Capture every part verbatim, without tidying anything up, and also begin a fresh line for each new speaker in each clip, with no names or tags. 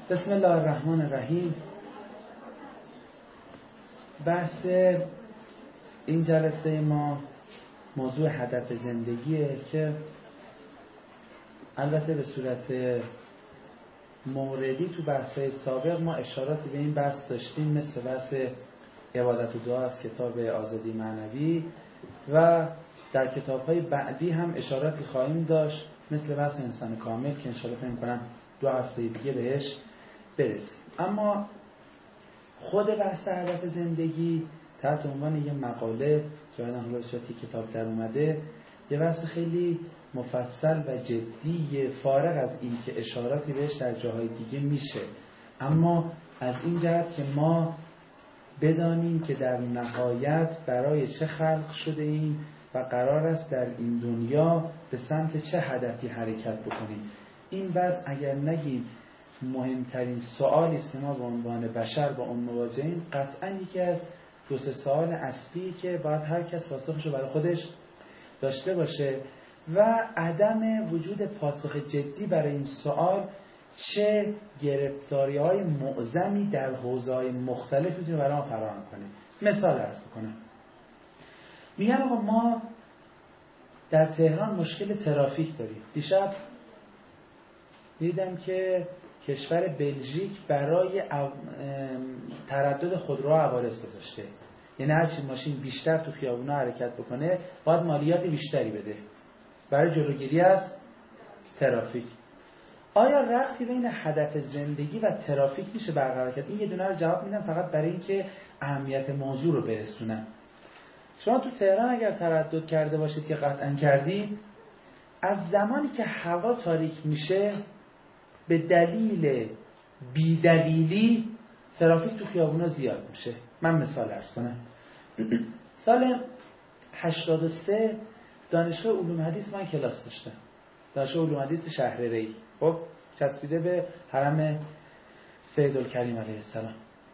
بسم الله الرحمن الرحیم. بحث این جلسه ما موضوع هدف زندگیه که البته به صورت موردی تو بحث‌های سابق ما اشاراتی به این بحث داشتیم، مثل بحث عبادت و دعا از کتاب آزادی معنوی، و در کتاب‌های بعدی هم اشاراتی خواهیم داشت مثل بحث انسان کامل که انشاءالله فکر می‌کنم دو هفته دیگه بهش برسیم. اما خود بحث هدف زندگی تحت عنوان یه مقاله جایدن حالا شدی کتاب در اومده، یه بحث خیلی مفصل و جدی، فارغ از این که اشاراتی بهش در جاهای دیگه میشه، اما از این جهت که ما بدانیم که در نهایت برای چه خلق شده ایم و قرار است در این دنیا به سمت چه هدفی حرکت بکنیم. این بحث اگر نگیم مهمترین سوالی است که ما به عنوان بشر با اون مواجهیم، قطعا یکی از دو سه سوال اصلی که باید هر کس پاسخش رو برای خودش داشته باشه و عدم وجود پاسخ جدی برای این سوال چه گرفتاری‌های معظمی در حوزه‌های مختلف میتونه برای ما فراهم کنه. مثال عرض کنم، میگن آقا ما در تهران مشکل ترافیک داریم. دیشب دیدم که کشور بلژیک برای تردد خودرو عوارض گذاشته، یعنی هرچی ماشین بیشتر تو خیابونا حرکت بکنه باید مالیات بیشتری بده برای جلوگیری از ترافیک. آیا ربطی بین هدف زندگی و ترافیک میشه برقرار کرد؟ این یه دونه رو جواب میدم فقط برای اینکه اهمیت موضوع رو برسونم. شما تو تهران اگر تردد کرده باشید که قطعا کردید، از زمانی که هوا تاریک میشه به دلیل بیدلیلی ترافیک تو خیابونا زیاد میشه. من مثال عرض کنم. سال هشتاد و سه دانشگاه علوم حدیث من کلاس داشتم، دانشگاه علوم حدیث شهر ری، خب چسبیده به حرم سیدالکریم علیه السلام.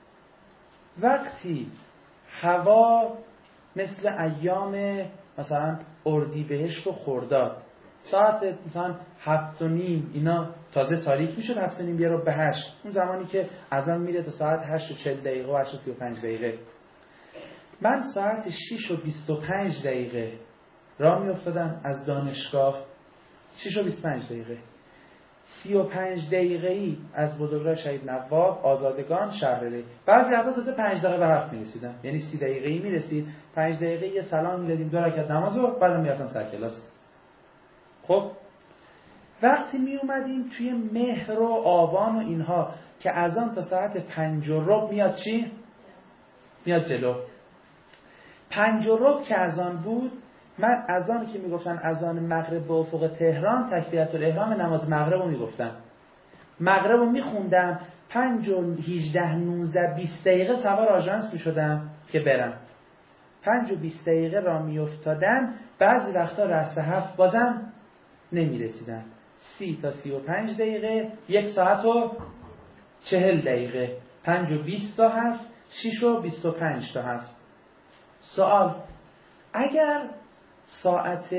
وقتی هوا مثل ایام مثلا اردیبهشت و خرداد ساعت مثلا هفت و نیم اینا تازه تاریک میشد، هفت و نیم بیاره به هشت، اون زمانی که اذان میره تا ساعت هشت و چهل دقیقه و هشت و سی و پنج دقیقه، من ساعت شش و بیست و پنج دقیقه راه میافتادم از دانشگاه، شش و بیست و پنج دقیقه، سی و پنج دقیقه‌ای از بزرگراه شهید نواب آزادگان شهر ری. بعضی وقتا تازه پنج دقیقه به هفت میرسیدم، یعنی سی دقیقه‌ای میرسید، پنج دقیقه یه سلام میدادیم، دو رکعت نماز و بعدم میرفتم سر کلاس. خب وقتی می اومدیم توی مهر و آبان و اینها که اذان تا ساعت پنج و ربع میاد چی؟ میاد جلو. پنج و ربع که اذان بود، من اذانی که میگفتن اذان مغرب به افق تهران، تکبیرة الاحرام نماز مغرب رو میگفتن، مغرب رو میخوندم، پنج و هیجده نوزده بیست دقیقه سوار آژانس میشدم که برم، پنج و بیست دقیقه را میافتادم، بعضی وقتا رأس هفت بازم نمیرسیدن، سی تا سی و پنج دقیقه، یک ساعت و چهل دقیقه، پنج و بیست تا هفت، شیش و بیست و پنج تا هفت. سوال، اگر ساعت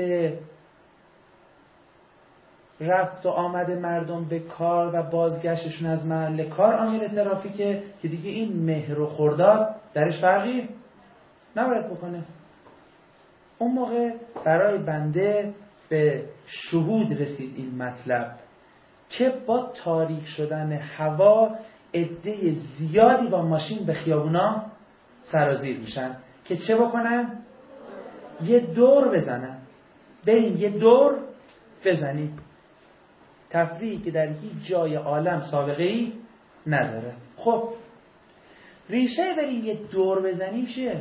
رفت و آمد مردم به کار و بازگشتشون از محل کار عامل ترافیکه که دیگه این مهر و خرداد درش فرقی نباید بکنه، اون موقع برای بنده به شهود رسید این مطلب که با تاریک شدن هوا عده زیادی با ماشین به خیابونا سرازیر میشن که چه بکنن؟ یه دور بزنن. بریم یه دور بزنیم. تفریحی که در هیچ جای عالم سابقه ای نداره. خب ریشه بریم یه دور بزنیم چیه؟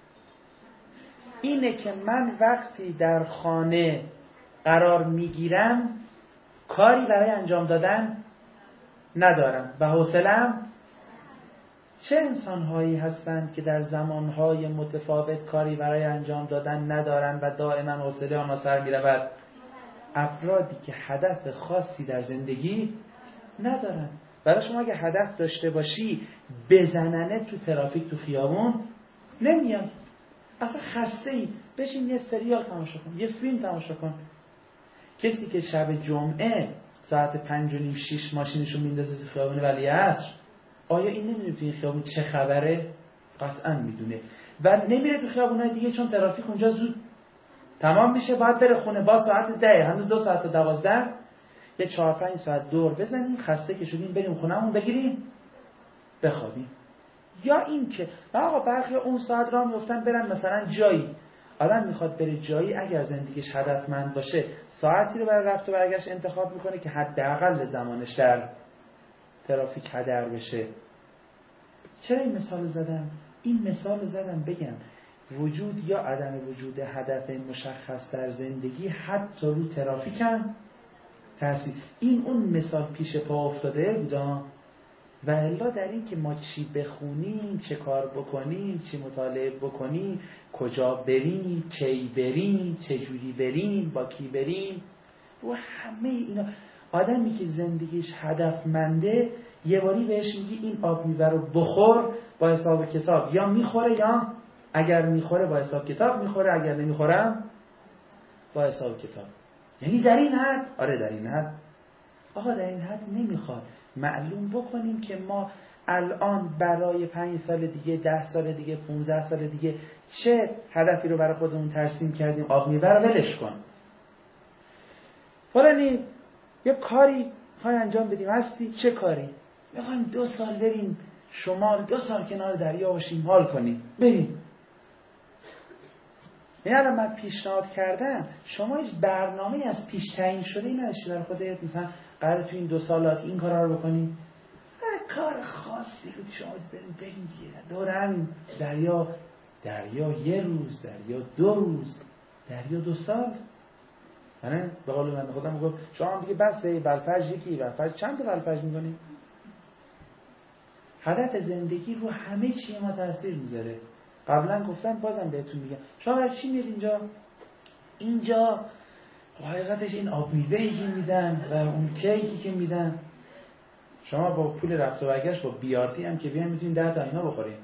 اینه که من وقتی در خانه قرار میگیرم کاری برای انجام دادن ندارم و حوصله‌ام. چه انسان‌هایی هستند که در زمان‌های متفاوت کاری برای انجام دادن ندارن و دائما حوصله آنها سر می‌رود؟ افرادی که هدف خاصی در زندگی ندارن. برای شما اگه هدف داشته باشی بزننه تو ترافیک تو خیابون نمیاد، اصلا خسته‌ای، بشین یه سریال تماشا کن، یه فیلم تماشا کن. کسی که شب جمعه ساعت پنج و نیم شیش ماشینشو میندازه تو خیابون ولیعصر، آیا این نمیدونه تو این خیابون چه خبره؟ قطعا میدونه و نمیره تو خیابونای دیگه، چون ترافیک اونجا زود تمام میشه، باید بره خونه با ساعت ده، هنوز دو ساعت تا دوازده، یه چهار پنج ساعت دور بزنیم، خسته که شدیم بریم خونهمون بگیریم بخوابیم. یا این که آقا برخی اون ساعت راه میافتن برن مثلا جایی، آدم میخواد بره جایی، اگر زندگیش هدفمند باشه ساعتی رو برای رفت و برگشت انتخاب میکنه که حداقل زمانش در ترافیک هدر بشه. چرا این مثال زدم؟ این مثال زدم بگم وجود یا عدم وجود هدف مشخص در زندگی حتی رو ترافیک هم تاثیر. این اون مثال پیش پا افتاده بودا و الا در این که ما چی بخونیم، چه کار بکنیم، چی مطالعه بکنیم، کجا بریم، کی بریم، چه جوری بریم، با کی بریم و همه اینا. آدمی که زندگیش هدفمنده یه باری بهش میگی این آب میوه رو بخور با حساب کتاب، یا میخوره یا اگر میخوره با حساب کتاب میخوره، اگر نمیخورم با حساب کتاب. یعنی در این حد، آره در این حد. آقا در این حد نمیخواد معلوم بکنیم که ما الان برای پنج سال دیگه، ده سال دیگه، پونزده سال دیگه چه هدفی رو برای خودمون ترسیم کردیم. آب میوه رو ولش کن، فلانی یه کاری میخوای انجام بدیم، هستی چه کاری؟ میخوایم دو سال بریم شمال، دو سال کنار دریا باشیم، حال کنیم، بریم. یعنی الان من پیشنهاد کردم شما هیچ برنامه‌ای از پیش تعیین شده ای نداشتی برای خودت، مثلا قراره تو این دو سالات این کارا رو بکنی؟ هر کار خاصی رو شما بریم بریم دیگه، دور همین دریا، دریا یه روز، دریا دو روز، دریا دو سال. یعنی به قول من خودم میگم شما دیگه بسه ولفج یکی، ولفج چند تا ولفج می‌کنی؟ هدف زندگی رو همه چی ما تاثیر میذاره. قبلا گفتم بازم بهتون میگم، شما برای چی میاد اینجا؟ اینجا حقیقتش این آب میوه‌ای که میدن و اون کیکی که میدن، شما با پول رفت و برگشت با بیارتی هم که بیان میتونین ده تا اینا بخورین.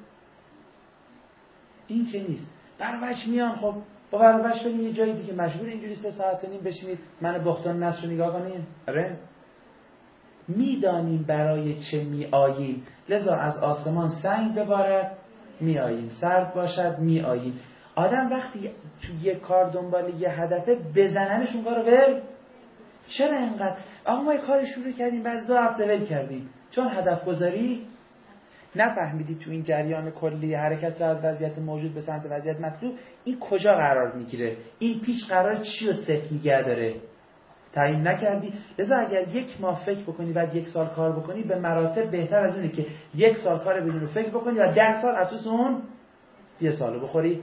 این که نیست. بروش میان، خب با بروش بریم یه جایی دیگه، مجبور اینجوری سه ساعت و نیم بشینید من بختان نصر رو نگاه کنین. آره میدانیم برای چه میآییم، لذا از آسمان سنگ ببارد میآییم، سرد باشد میآییم. آدم وقتی تو یه کار دنبال یه هدفه بزننش اون کارو ول. چرا اینقدر آقا ما یه کار شروع کردیم بعد دو هفته ول کردیم؟ چون هدف گذاری نفهمیدی تو این جریان کلی حرکت از وضعیت موجود به سمت وضعیت مطلوب این کجا قرار میگیره، این پیش قرار چی رو صفر نگه داره، تعیین نکردی. لذا اگر یک ماه فکر بکنی بعد یک سال کار بکنی به مراتب بهتر از اونه که یک سال کار بدون فکر بکنی و ده سال اساس اون یه سالو بخوری.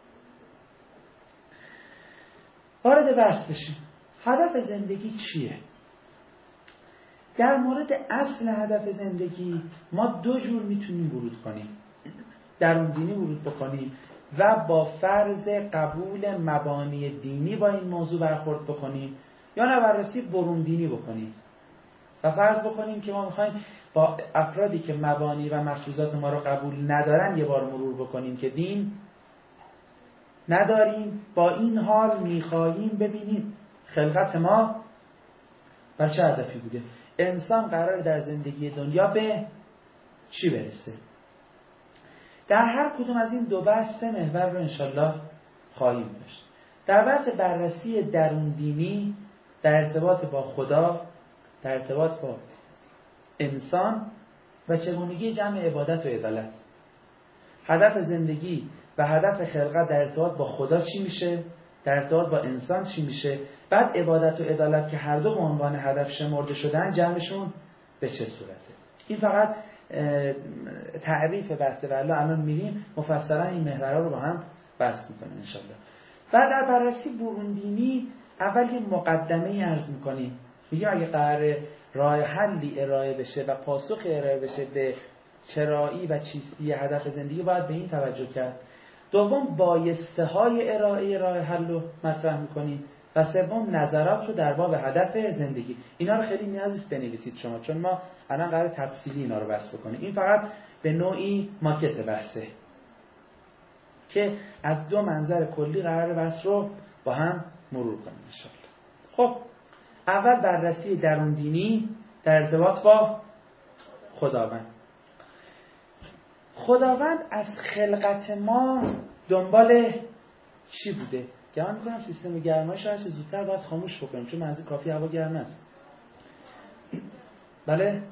وارد بحث بشیم. هدف زندگی چیه؟ در مورد اصل هدف زندگی ما دو جور میتونیم ورود کنیم. درون دینی ورود بکنیم و با فرض قبول مبانی دینی با این موضوع برخورد بکنیم، یا نه بررسی برون دینی بکنیم و فرض بکنیم که ما میخوایم با افرادی که مبانی و مفروضات ما رو قبول ندارن یه بار مرور بکنیم که دین نداریم، با این حال میخواهیم ببینیم خلقت ما بر چه هدفی بوده، انسان قرار در زندگی دنیا به چی برسه. در هر کدوم از این دو بحث سه محور رو انشالله خواهیم داشت. در بحث بررسی درون دینی در ارتباط با خدا، در ارتباط با انسان و چگونگی جمع عبادت و عدالت. هدف زندگی و هدف خلقت در ارتباط با خدا چی میشه؟ در ارتباط با انسان چی میشه؟ بعد عبادت و عدالت که هر دو به عنوان هدف شمرده شدن جمعشون به چه صورته؟ این فقط تعریف بحثه و الان میریم مفصلا این محورها رو با هم بحث میکنیم انشالله. بعد در بررسی برون دینی اول یه مقدمه عرض میکنیم، میگیم اگه قرار راه حلی ارائه بشه و پاسخ ارائه بشه به چرایی و چیستی هدف زندگی باید به این توجه کرد. دوم بایسته های ارائه راه حل رو مطرح میکنیم و سوم نظرات رو در باب هدف زندگی. اینا رو خیلی نیاز نیست بنویسید شما، چون ما الان قرار تفصیلی اینا رو بحث بکنیم. این فقط به نوعی ماکت بحثه که از دو منظر کلی قرار بحث رو با هم مرور کنیم ان شاءالله. خب اول بررسی درون دینی در ارتباط با خداوند. خداوند از خلقت ما دنبال چی بوده؟ گمان میکنم سیستم گرمایش رو هرچی زودتر باید خاموش بکنیم، چون منزل کافی هوا گرم است. بله؟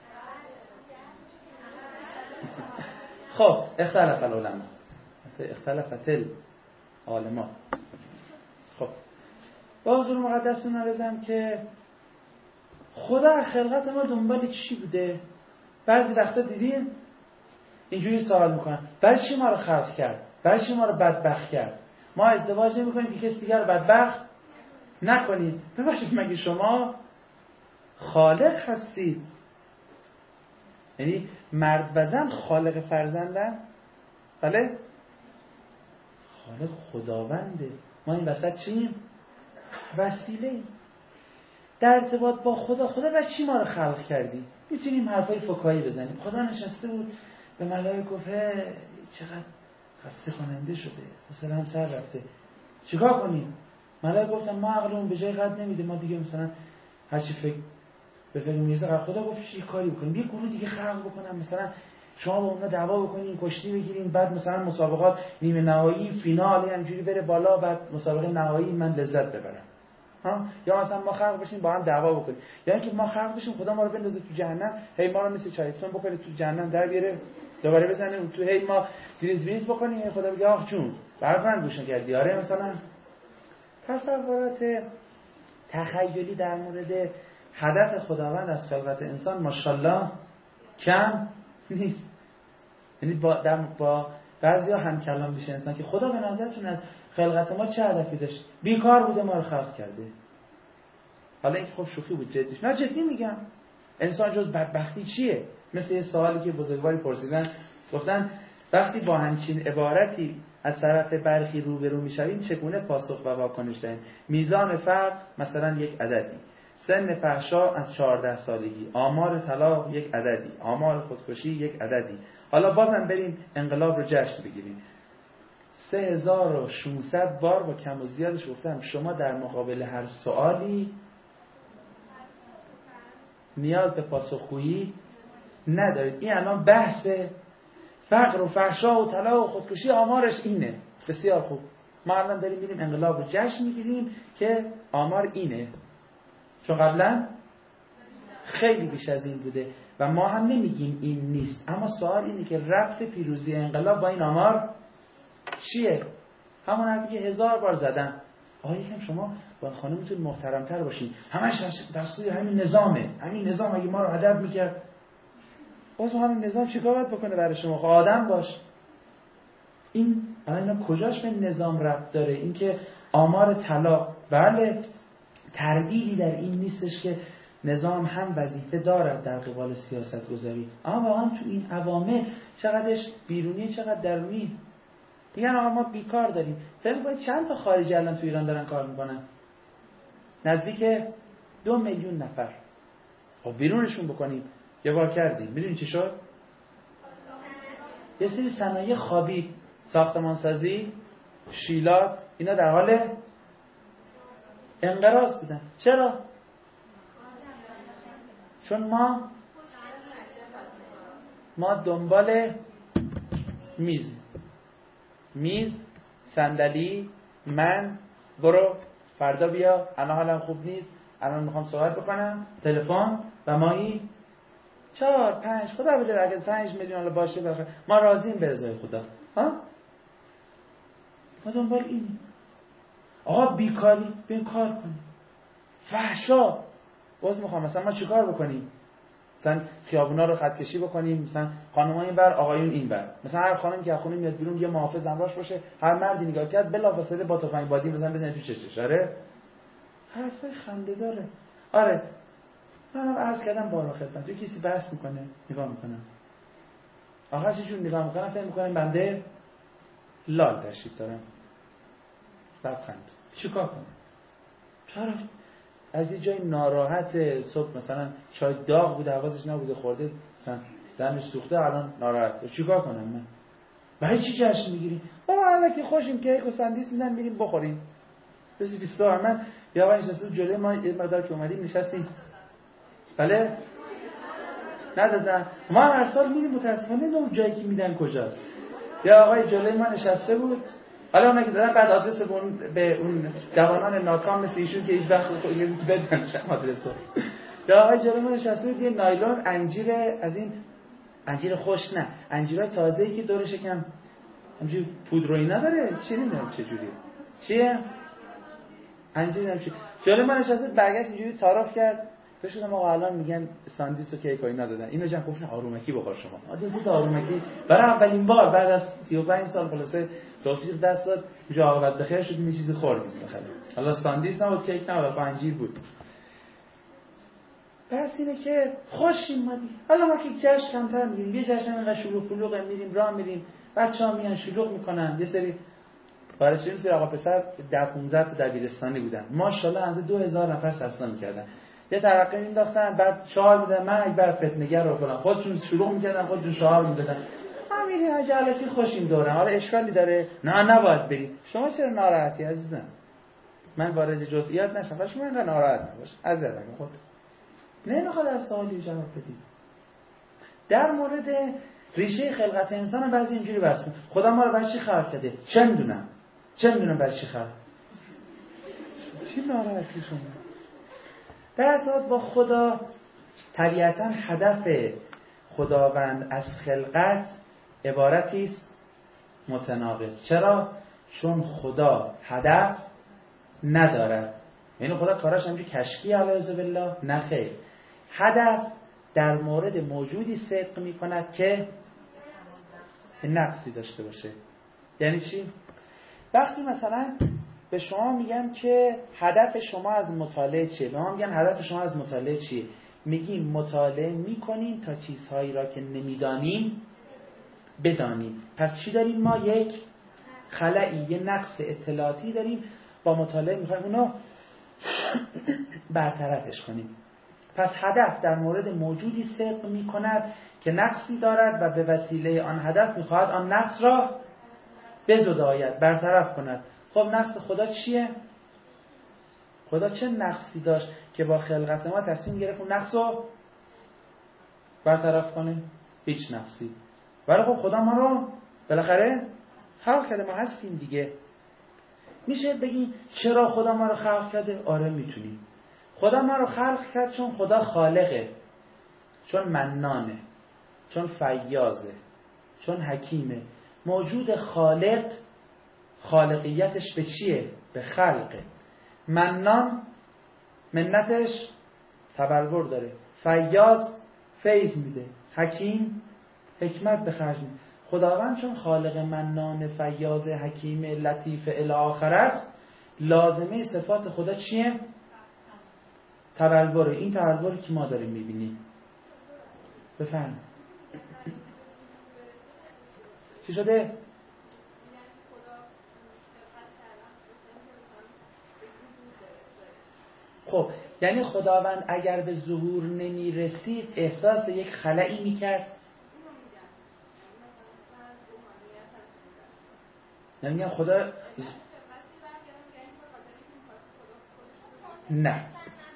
خب اختلف العلماء، اختلفت العلماء. خب با حضور مقدس نارزم که خدا خلقت ما دنبال چی بوده؟ بعضی وقتا دیدین اینجوری سوال میکنن برای چی ما رو خلق کرد؟ برای چی ما رو بدبخت کرد؟ ما ازدواج نمی کنیم که کسی دیگر رو بدبخت نکنیم. ببخشید مگه شما خالق هستید؟ یعنی مرد و زن خالق فرزندن؟ بله؟ خالق خداونده. ما این وسط چیم؟ وسیله ایم. در ارتباط با خدا، خدا برای چی ما رو خلق کردی؟ میتونیم حرفای فکاهی بزنیم. خدا نشسته بود به ملائکه گفت چقدر خسته کننده شده، مثلا هم سر رفته، چیکار کنیم؟ ملائکه گفتن ما عقلمون به جای قد نمیده، ما دیگه مثلا هر چی فکر به فکر میرسه. خدا گفت یه کاری بکنیم، یه گروه دیگه خلق بکنم، مثلا شما با اونها دعوا بکنین، کشتی بگیرین، بعد مثلا مسابقات نیمه نهایی فینال اینجوری بره بالا، بعد مسابقه نهایی من لذت ببرم. ها؟ یا مثلا ما خلق بشیم با هم دعوا بکنیم، یا اینکه ما خلق بشیم خدا ما رو بندازه تو جهنم، هی ما رو مثل چایتون بکنه تو جهنم در بیاره، دوباره بزنه تو، هی ما زیریز بریز بکنیم، هی خدا بگه آخ جون برات من گوش نکردی. آره مثلا تصورات تخیلی در مورد هدف خداوند از خلقت انسان ماشاءالله کم نیست. یعنی با در با بعضیا هم کلام میشه انسان که خدا به نظرتون از خلقت ما چه هدفی داشت؟ بیکار بوده ما رو خلق کرده. حالا این خب شوخی بود، جدیش نه، جدی میگم. انسان جز بدبختی چیه؟ مثل یه سوالی که بزرگواری پرسیدن، گفتن وقتی با همچین عبارتی از طرف برخی روبرو میشویم چگونه پاسخ و واکنش دهیم؟ میزان فقر مثلا یک عددی، سن فحشا از چهارده سالگی، آمار طلاق یک عددی، آمار خودکشی یک عددی. حالا بازم بریم انقلاب رو جشن بگیریم. سه هزار و ششصد بار با کم و زیادش گفتم شما در مقابل هر سوالی نیاز به پاسخگویی ندارید. این الان بحث فقر و فحشا و طلاق و خودکشی آمارش اینه. بسیار خوب، ما الان داریم میریم انقلاب رو جشن میگیریم که آمار اینه، چون قبلا خیلی بیش از این بوده و ما هم نمیگیم این نیست. اما سوال اینه که ربط پیروزی انقلاب با این آمار چیه؟ همون حرفی که هزار بار زدم. آقا یکم شما با خانمتون محترمتر باشین، همش دستوی همین نظامه، همین نظام اگه ما رو ادب میکرد، باز همین نظام چیکار باید بکنه برای شما؟ خب آدم باش. این الان کجاش به نظام ربط داره؟ این که آمار طلاق، بله تردیدی در این نیستش که نظام هم وظیفه دارد در قبال سیاست گذاری، اما واقعا تو این عوامل چقدرش بیرونی چقدر درونی. میگن آقا ما بیکار داریم. فکر کنید چند تا خارجی الان تو ایران دارن کار میکنن؟ نزدیک دو میلیون نفر. خب بیرونشون بکنیم. یه بار کردیم میدونی چی شد؟ یه سری صنایع خوابی، ساختمانسازی، شیلات، اینا در حال انقراض بودن. چرا؟ چون ما ما دنبال میز میز صندلی، من برو فردا بیا، الان حالم خوب نیست، الان میخوام صحبت بکنم، تلفن و مایی چهار پنج خدا بده اگه پنج میلیون حالا باشه بخیر ما راضییم به رضای خدا. ها ما دنبال اینی. آقا بیکاری بین کار کنیم. فحشا باز میخوام مثلا ما چیکار بکنیم؟ مثلا خیابونا رو خط کشی بکنیم، مثلا خانم‌ها این بر آقایون این بر، مثلا هر خانمی که خونه میاد بیرون یه محافظ همراهش باشه، هر مردی نگاه کرد بلافاصله با تفنگ بادی مثلا بزنه تو چشش. آره حرفای خنده داره. آره منم عرض کردم بارها خدمت، یه کسی بحث میکنه نگاه میکنم، آخر چه جور نگاه میکنم فکر میکنم بنده لال تشریف دارم، لبخند. چیکار کنم؟ چرا از یه جای ناراحت صبح مثلا چای داغ بوده حواسش نبوده خورده مثلا دمش سوخته الان ناراحت، چیکار کنم من؟ برای چی جشن میگیری؟ بابا حالا که خوشیم کیک و سندیس میدن میریم بخوریم. بسی بیستا من یا آقای نشسته جلوی ما یه مقدار که اومدیم نشستیم بله ندادن. ما هم هر سال میریم متاسفانه اون جایی که میدن کجاست. یا آقای جلوی ما نشسته بود حالا اونا که دادن بعد آدرس به اون به اون جوانان ناکام مثل ایشون که هیچ وقت بدن چه آدرسو. یا آقای جلوی ما نشسته بود یه نایلون انجیر از این انجیر خوش نه انجیرای تازه‌ای که دور شکم همینجوری پودر و اینا داره چی نمیدونم چه جوریه چیه انجیر نمیشه. جلوی من نشسته برگشت اینجوری تعارف کرد فشودم آقا الان میگن ساندویچ و کیک و اینا دادن اینو جان گفتن آرومکی بخور شما آدرس آرومکی برای اولین بار بعد از سی و پنج سال خلاصه توفیق دست داد جو عاقبت بخیر شد یه چیزی خوردیم بخیر حالا ساندویچ نبود کیک نبود انجیر بود. پس اینه که خوشیم اومدی حالا ما که جشن کمتر میگیریم یه جشن اینقدر شلوغ پلوغه میریم راه میریم بچه‌ها میان شلوغ میکنن یه سری بارشیم سری آقا پسر ده پانزده تا دبیرستانی بودن ماشاءالله از دو هزار نفر سسنا میکردن یه ترقه مینداختن بعد شعار میدادن من اکبر فتنه‌گر و فلان خودشون شلوغ میکردن خودشون شعار میدادن ما میریم عجلتی خوشیم دوره حالا اشکالی داره نه نباید بریم شما چرا ناراحتی عزیزم من وارد جزئیات نشم ولی شما اینقدر ناراحت نباش عزیزم خود نه نخواد از سوالی جواب بدید. در مورد ریشه خلقت انسان بعضی اینجوری بحث می‌کنه خدا ما رو برای چی خلق کرده چه میدونم چه میدونم برای چی خلق چی ناراحتی شما در ارتباط با خدا طبیعتاً هدف خداوند از خلقت عبارتی است متناقض. چرا؟ چون خدا هدف ندارد. یعنی خدا کاراش همینجوری کشکی علیه بالله نه خیر. هدف در مورد موجودی صدق میکند که نقصی داشته باشه. یعنی چی؟ وقتی مثلا به شما میگم که هدف شما از مطالعه چیه؟ به ما میگن هدف شما از مطالعه چیه؟ میگیم مطالعه میکنیم تا چیزهایی را که نمیدانیم بدانیم. پس چی داریم ما؟ یک خلایی، یه نقص اطلاعاتی داریم، با مطالعه میخوایم اونو برطرفش کنیم. پس هدف در مورد موجودی صدق میکند که نقصی دارد و به وسیله آن هدف میخواهد آن نقص را بزداید، برطرف کند. خب نقص خدا چیه؟ خدا چه نقصی داشت که با خلقت ما تصمیم گرفت اون نقص رو برطرف کنه؟ هیچ نقصی. ولی خب خدا ما رو بالاخره خلق کرده، ما هستیم دیگه. میشه بگیم چرا خدا ما رو خلق کرده؟ آره میتونیم. خدا ما رو خلق کرد چون خدا خالقه، چون منانه، چون فیاضه، چون حکیمه. موجود خالق خالقیتش به چیه؟ به خلقه. منان منتش تبلور داره، فیاض فیض میده، حکیم حکمت به خرج میده. خداوند چون خالق منان فیاض حکیم لطیف الی آخر است، لازمه صفات خدا چیه؟ تبلوره. این تبلوری که ما داریم میبینیم. بفرمایید چی شده؟ خب یعنی خداوند اگر به ظهور نمی رسید احساس یک خلایی می کرد؟ نمیگم خدا نه.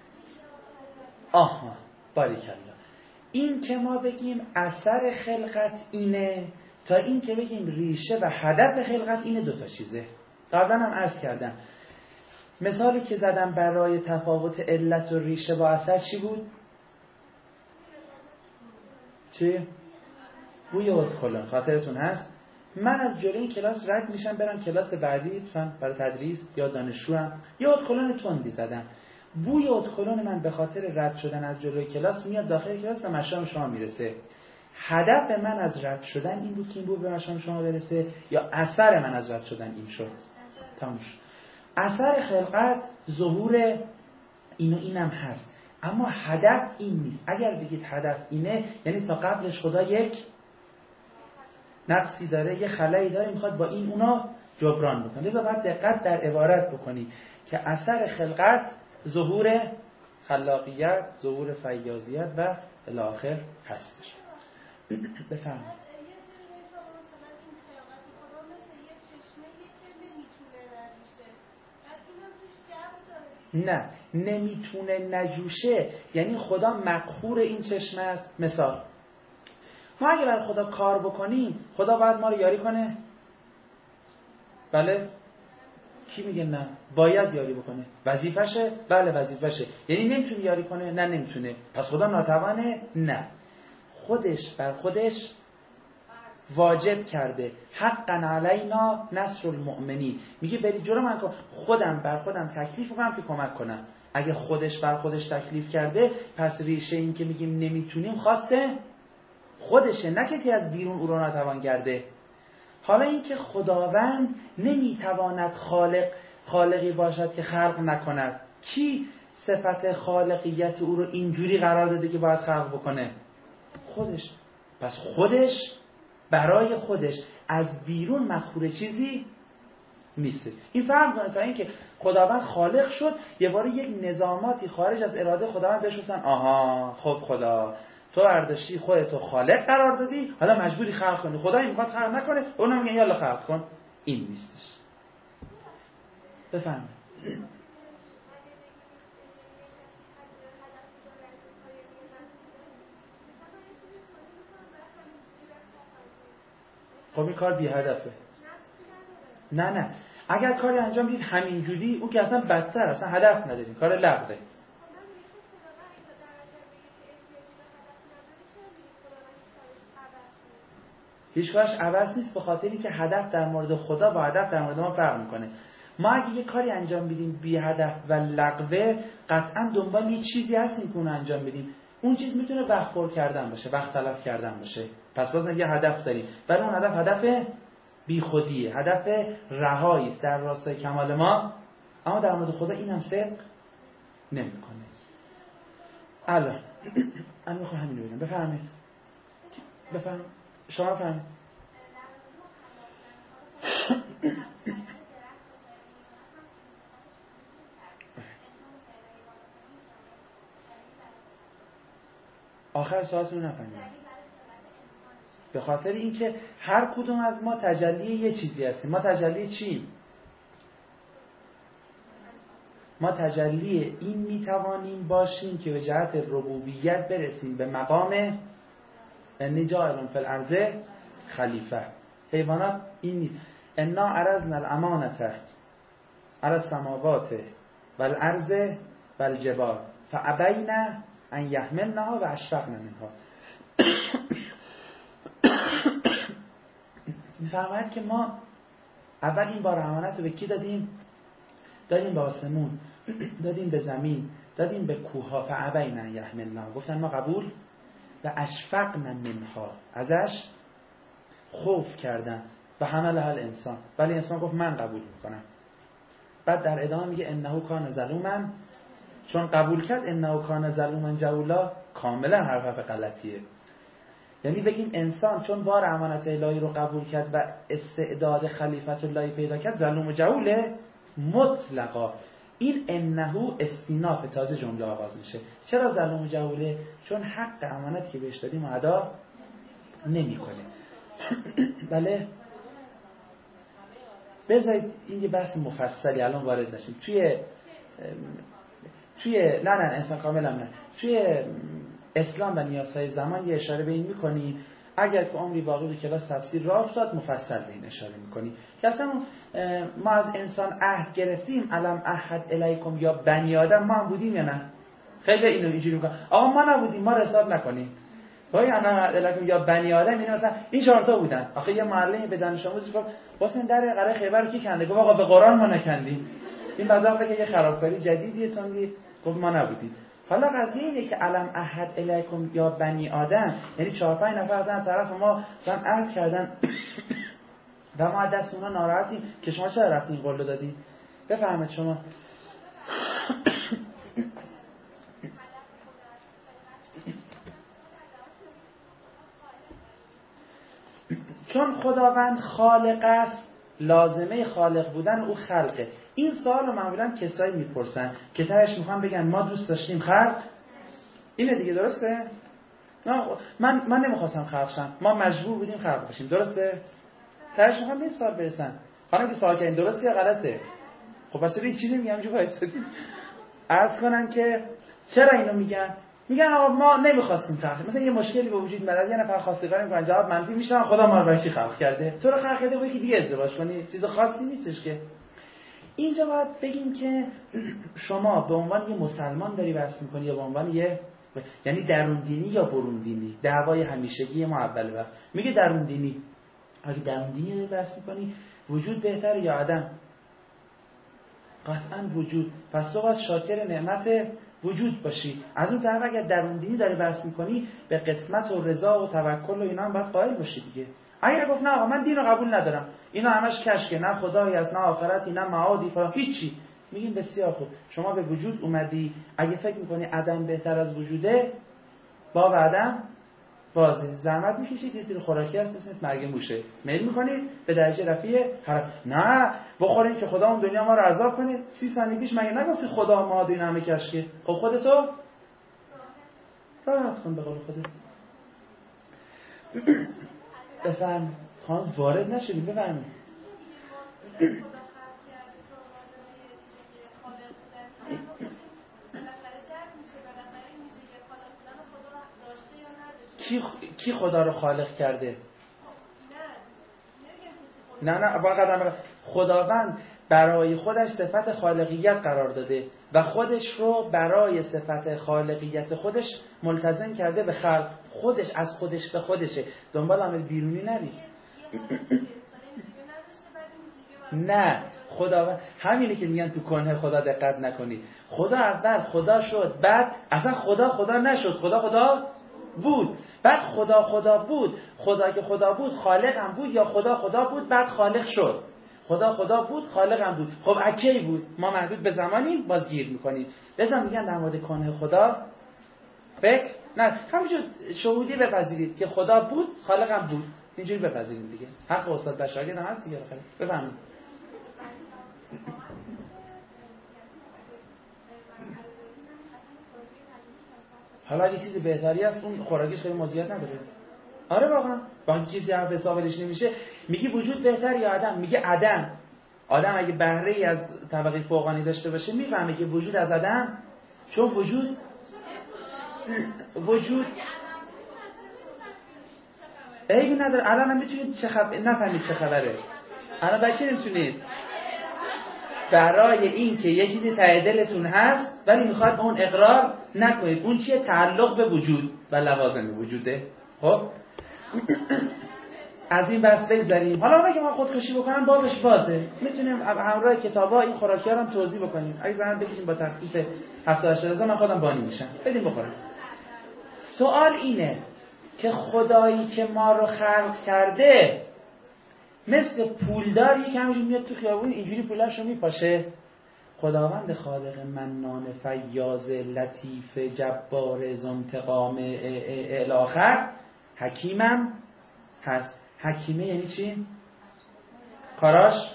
آها باریکلا. این که ما بگیم اثر خلقت اینه تا این که بگیم ریشه و هدف خلقت اینه، دوتا چیزه. قبلا هم عرض کردم مثالی که زدم برای تفاوت علت و ریشه با اثر چی بود؟ چی؟ بوی ادخلان. خاطرتون هست؟ من از جلوی این کلاس رد میشم برم کلاس بعدی مثلا برای تدریس یا دانشجوام، یا ادخلان تندی زدم. بوی ادخلان من به خاطر رد شدن از جلوی کلاس میاد داخل کلاس و مشام شما میرسه. هدف من از رد شدن این بود که این بو به مشام شما برسه، یا اثر من از رد شدن این شد؟ تموم شد. اثر خلقت ظهور اینو اینم هست، اما هدف این نیست. اگر بگید هدف اینه یعنی تا قبلش خدا یک نقصی داره، یه خلایی داره، میخواد با این اونا جبران بکنه. لذا باید دقت در عبارت بکنی که اثر خلقت ظهور خلاقیت، ظهور فیاضیت و الی آخر هستش. بفرمایید. نه نمیتونه نجوشه، یعنی خدا مقهور این چشم است. مثال ما اگه برای خدا کار بکنیم خدا باید ما رو یاری کنه؟ بله. کی میگه نه؟ باید یاری بکنه. وظیفشه؟ بله وظیفشه. یعنی نمیتونه یاری کنه؟ نه نمیتونه. پس خدا ناتوانه؟ نه. خودش بر خودش واجب کرده حقا علینا نصر المؤمنین. میگه بری جلو من کن، خودم بر خودم تکلیف کنم که کمک کنم. اگه خودش بر خودش تکلیف کرده پس ریشه این که میگیم نمیتونیم خواسته خودشه، نه کسی از بیرون او رو ناتوان کرده. حالا اینکه خداوند نمیتواند خالق خالقی باشد که خلق نکند، کی صفت خالقیت او رو اینجوری قرار داده که باید خلق بکنه؟ خودش. پس خودش برای خودش از بیرون مخور چیزی نیست. این فرق کنه تا اینکه خداوند خالق شد یه بار یک نظاماتی خارج از اراده خداوند بهش گفتن آها خب خدا تو برداشتی خودتو خالق قرار دادی حالا مجبوری خلق کنی، خدا این میخواد خلق نکنه اونم میگه یالا خلق کن. این نیستش. بفهمید. خب این کار بی هدفه. نه نه اگر کاری انجام بدید همینجوری او که اصلا بدتر، اصلا هدف نداریم، کار لغوه. هیچ کارش عوض نیست، به خاطری که هدف در مورد خدا با هدف در مورد ما فرق میکنه. ما اگه یه کاری انجام بدیم بی هدف و لغوه قطعا دنبال یه چیزی هستیم که اون انجام بدیم. اون چیز میتونه وقت پر کردن باشه، وقت تلف کردن باشه. پس بازم یه هدف داریم ولی اون هدف هدف بی خودیه، هدف رهایی است در راستای کمال ما. اما در مورد خدا اینم صدق نمیکنه. الان الان میخوام همین رو بگم. بفرمایید. بفرمایید. شما بفرمایید. آخر سوالتون رو نفهمیدم. به خاطر اینکه هر کدوم از ما تجلی یه چیزی هستیم. ما تجلی چیم؟ ما تجلی این میتوانیم باشیم که به جهت ربوبیت برسیم به مقام انی جاعل فی الارض خلیفه. حیوانات این نیست. انا عرضنا الامانة علی السماوات والارض والجبال فابین ان یحملنها و اشفقن منها. میفرماید که ما اول این بار امانت رو به کی دادیم؟ دادیم به آسمون، دادیم به زمین، دادیم به کوها. فابین ان یحملنها، گفتن ما قبول، و اشفقن منها، ازش خوف کردن. و حملها الانسان، ولی انسان گفت من قبول میکنم. بعد در ادامه میگه انه کان ظلوما، چون قبول کرد انه کان ظلوما جهولا، کاملا حرف غلطیه. یعنی بگیم انسان چون بار امانت الهی رو قبول کرد و استعداد خلیفت الله پیدا کرد ظلوم و جهوله مطلقا. این انه استیناف، تازه جمله آغاز میشه. چرا ظلوم و جهوله؟ چون حق امانتی که بهش دادیم ادا نمیکنه. بله بذارید این یه بحث مفصلی الان وارد نشیم. توی توی نه نه انسان کامل هم نه توی اسلام و نیازهای زمان یه اشاره به این میکنیم. اگر که عمری باقی بود کلاس تفسیر راه افتاد مفصل به این اشاره میکنیم که اصلا ما از انسان عهد گرفتیم. علم احد الیکم یا بنی آدم، ما هم بودیم یا نه؟ خیلی اینو اینجوری میکنن آقا ما نبودیم، ما رسالت نکنیم. وای انا الیکم یا بنی آدم، این مثلا این چهار تا بودن. آخه یه معلمی به دانش آموزی گفت واسه در قلعه خیبر کی کنده؟ گفت آقا به قرآن ما نکندیم. این بعدا بگه یه خرابکاری جدیدیه تونگی. گفت ما نبودیم. حالا قضیه اینه که علم احد الیکم یا بنی آدم، یعنی چهار پنج نفر از طرف ما زن عهد کردن و ما دست اونا ناراحتیم که شما چرا رفتین این قول دادین؟ بفهمید شما. چون خداوند خالق است، لازمه خالق بودن او خلقه. این سوال رو معمولا کسایی میپرسن که تهش میخوان بگن ما دوست داشتیم خلق. اینه دیگه، درسته؟ نه من من نمیخواستم خلق شم، ما مجبور بودیم خلق بشیم، درسته؟ تهش میخوان به این سوال برسن. حالا که سوال کردین درسته یا غلطه؟ خب پس چرا چیزی میگم جو وایسادید؟ عرض کنن که چرا اینو میگن؟ میگن آقا ما نمیخواستیم خلق، مثلا یه مشکلی به وجود میاد، یه نفر خواستگاری میکنن جواب منفی میشن، خدا ما رو برای چی خلق کرده؟ تو رو خلق کرده بود که دیگه ازدواج کنی، چیز خاصی نیستش که. اینجا باید بگیم که شما به عنوان یه مسلمان داری بحث میکنی یا به عنوان یه، یعنی درون دینی یا برون دینی؟ دعوای همیشگی ما اول بحث میگه درون دینی. اگه درون دینی داری بحث میکنی وجود بهتره یا عدم؟ قطعا وجود. پس تو باید شاکر نعمت وجود باشی. از اون طرف اگر درون دینی داری بحث میکنی به قسمت و رضا و توکل و اینا هم باید قائل باشی دیگه. اگر گفت نه آقا من دین رو قبول ندارم، اینا همش کشکه، نه خدایی از نه آخرتی نه معادی فلان هیچی، میگیم بسیار خوب، شما به وجود اومدی، اگه فکر میکنی عدم بهتر از وجوده، با عدم بازه، زحمت میکشید یه سری خوراکی هست اسمش مرگ موشه، میل میکنید به درجه رفیع حرام، نه بخورید که خدا اون دنیا ما رو عذاب کنه. سی ثانیه پیش مگه نگفتی خدا ما دین همه کشکه؟ خب خودتو راحت کن به قول خودت. بفهم خانم وارد نشدیم، بفهمید. کی کی خدا رو خالق کرده؟ نه نه با قدم خداوند برای خودش صفت خالقیت قرار داده و خودش رو برای صفت خالقیت خودش ملتزم کرده به خلق. خودش از خودش به خودشه، دنبال عامل بیرونی نری. نه خداوند همینه که میگن تو کنه خدا دقت نکنید. خدا اول خدا شد، بعد اصلا خدا خدا نشد، خدا خدا بود، بعد خدا خدا بود. خدا که خدا بود خالق هم بود یا خدا خدا بود بعد خالق شد؟ خدا خدا بود خالق هم بود. خب اکی بود؟ ما محدود به زمانیم، باز گیر میکنید. لذا میگن در مورد کنه خدا فکر نه، همینجور شهودی بپذیرید که خدا بود خالق هم بود، اینجوری بپذیرید دیگه. حق استاد بشاری هم هست دیگه. بفهمید. حالا اگه چیزی بهتری است اون خوراکیش خیلی مزیت نداره. آره واقعا با چیزی حرف حسابش نمیشه. میگی وجود بهتر یا عدم؟ میگه عدم. آدم اگه بهره ای از طبقه فوقانی داشته باشه میفهمه که وجود از عدم، چون وجود وجود عیبی نداره. الان هم میتونید چه خبر نفهمید چه خبره. الان بچه نمیتونید برای این که یه چیزی ته دلتون هست ولی میخواد اون اقرار نکنید. اون چیه؟ تعلق به وجود و لوازم وجوده. خب از این بس بگذاریم. حالا اونایی که ما خودکشی بکنن بابش بازه، میتونیم همراه کتابا این خوراکی‌ها رو هم توضیح بکنیم. اگه زحمت بکشیم با تخفیف هفتاد هشتاد هزار من خودم بانی میشم، بدیم بخورم. سوال اینه که خدایی که ما رو خلق کرده مثل پولدار یک همینجور میاد تو خیابون اینجوری پولاشو میپاشه؟ خداوند خالق منان فیاض لطیف جبار ذوانتقام الی آخر حکیمم هست. حکیمه یعنی چی؟ کاراش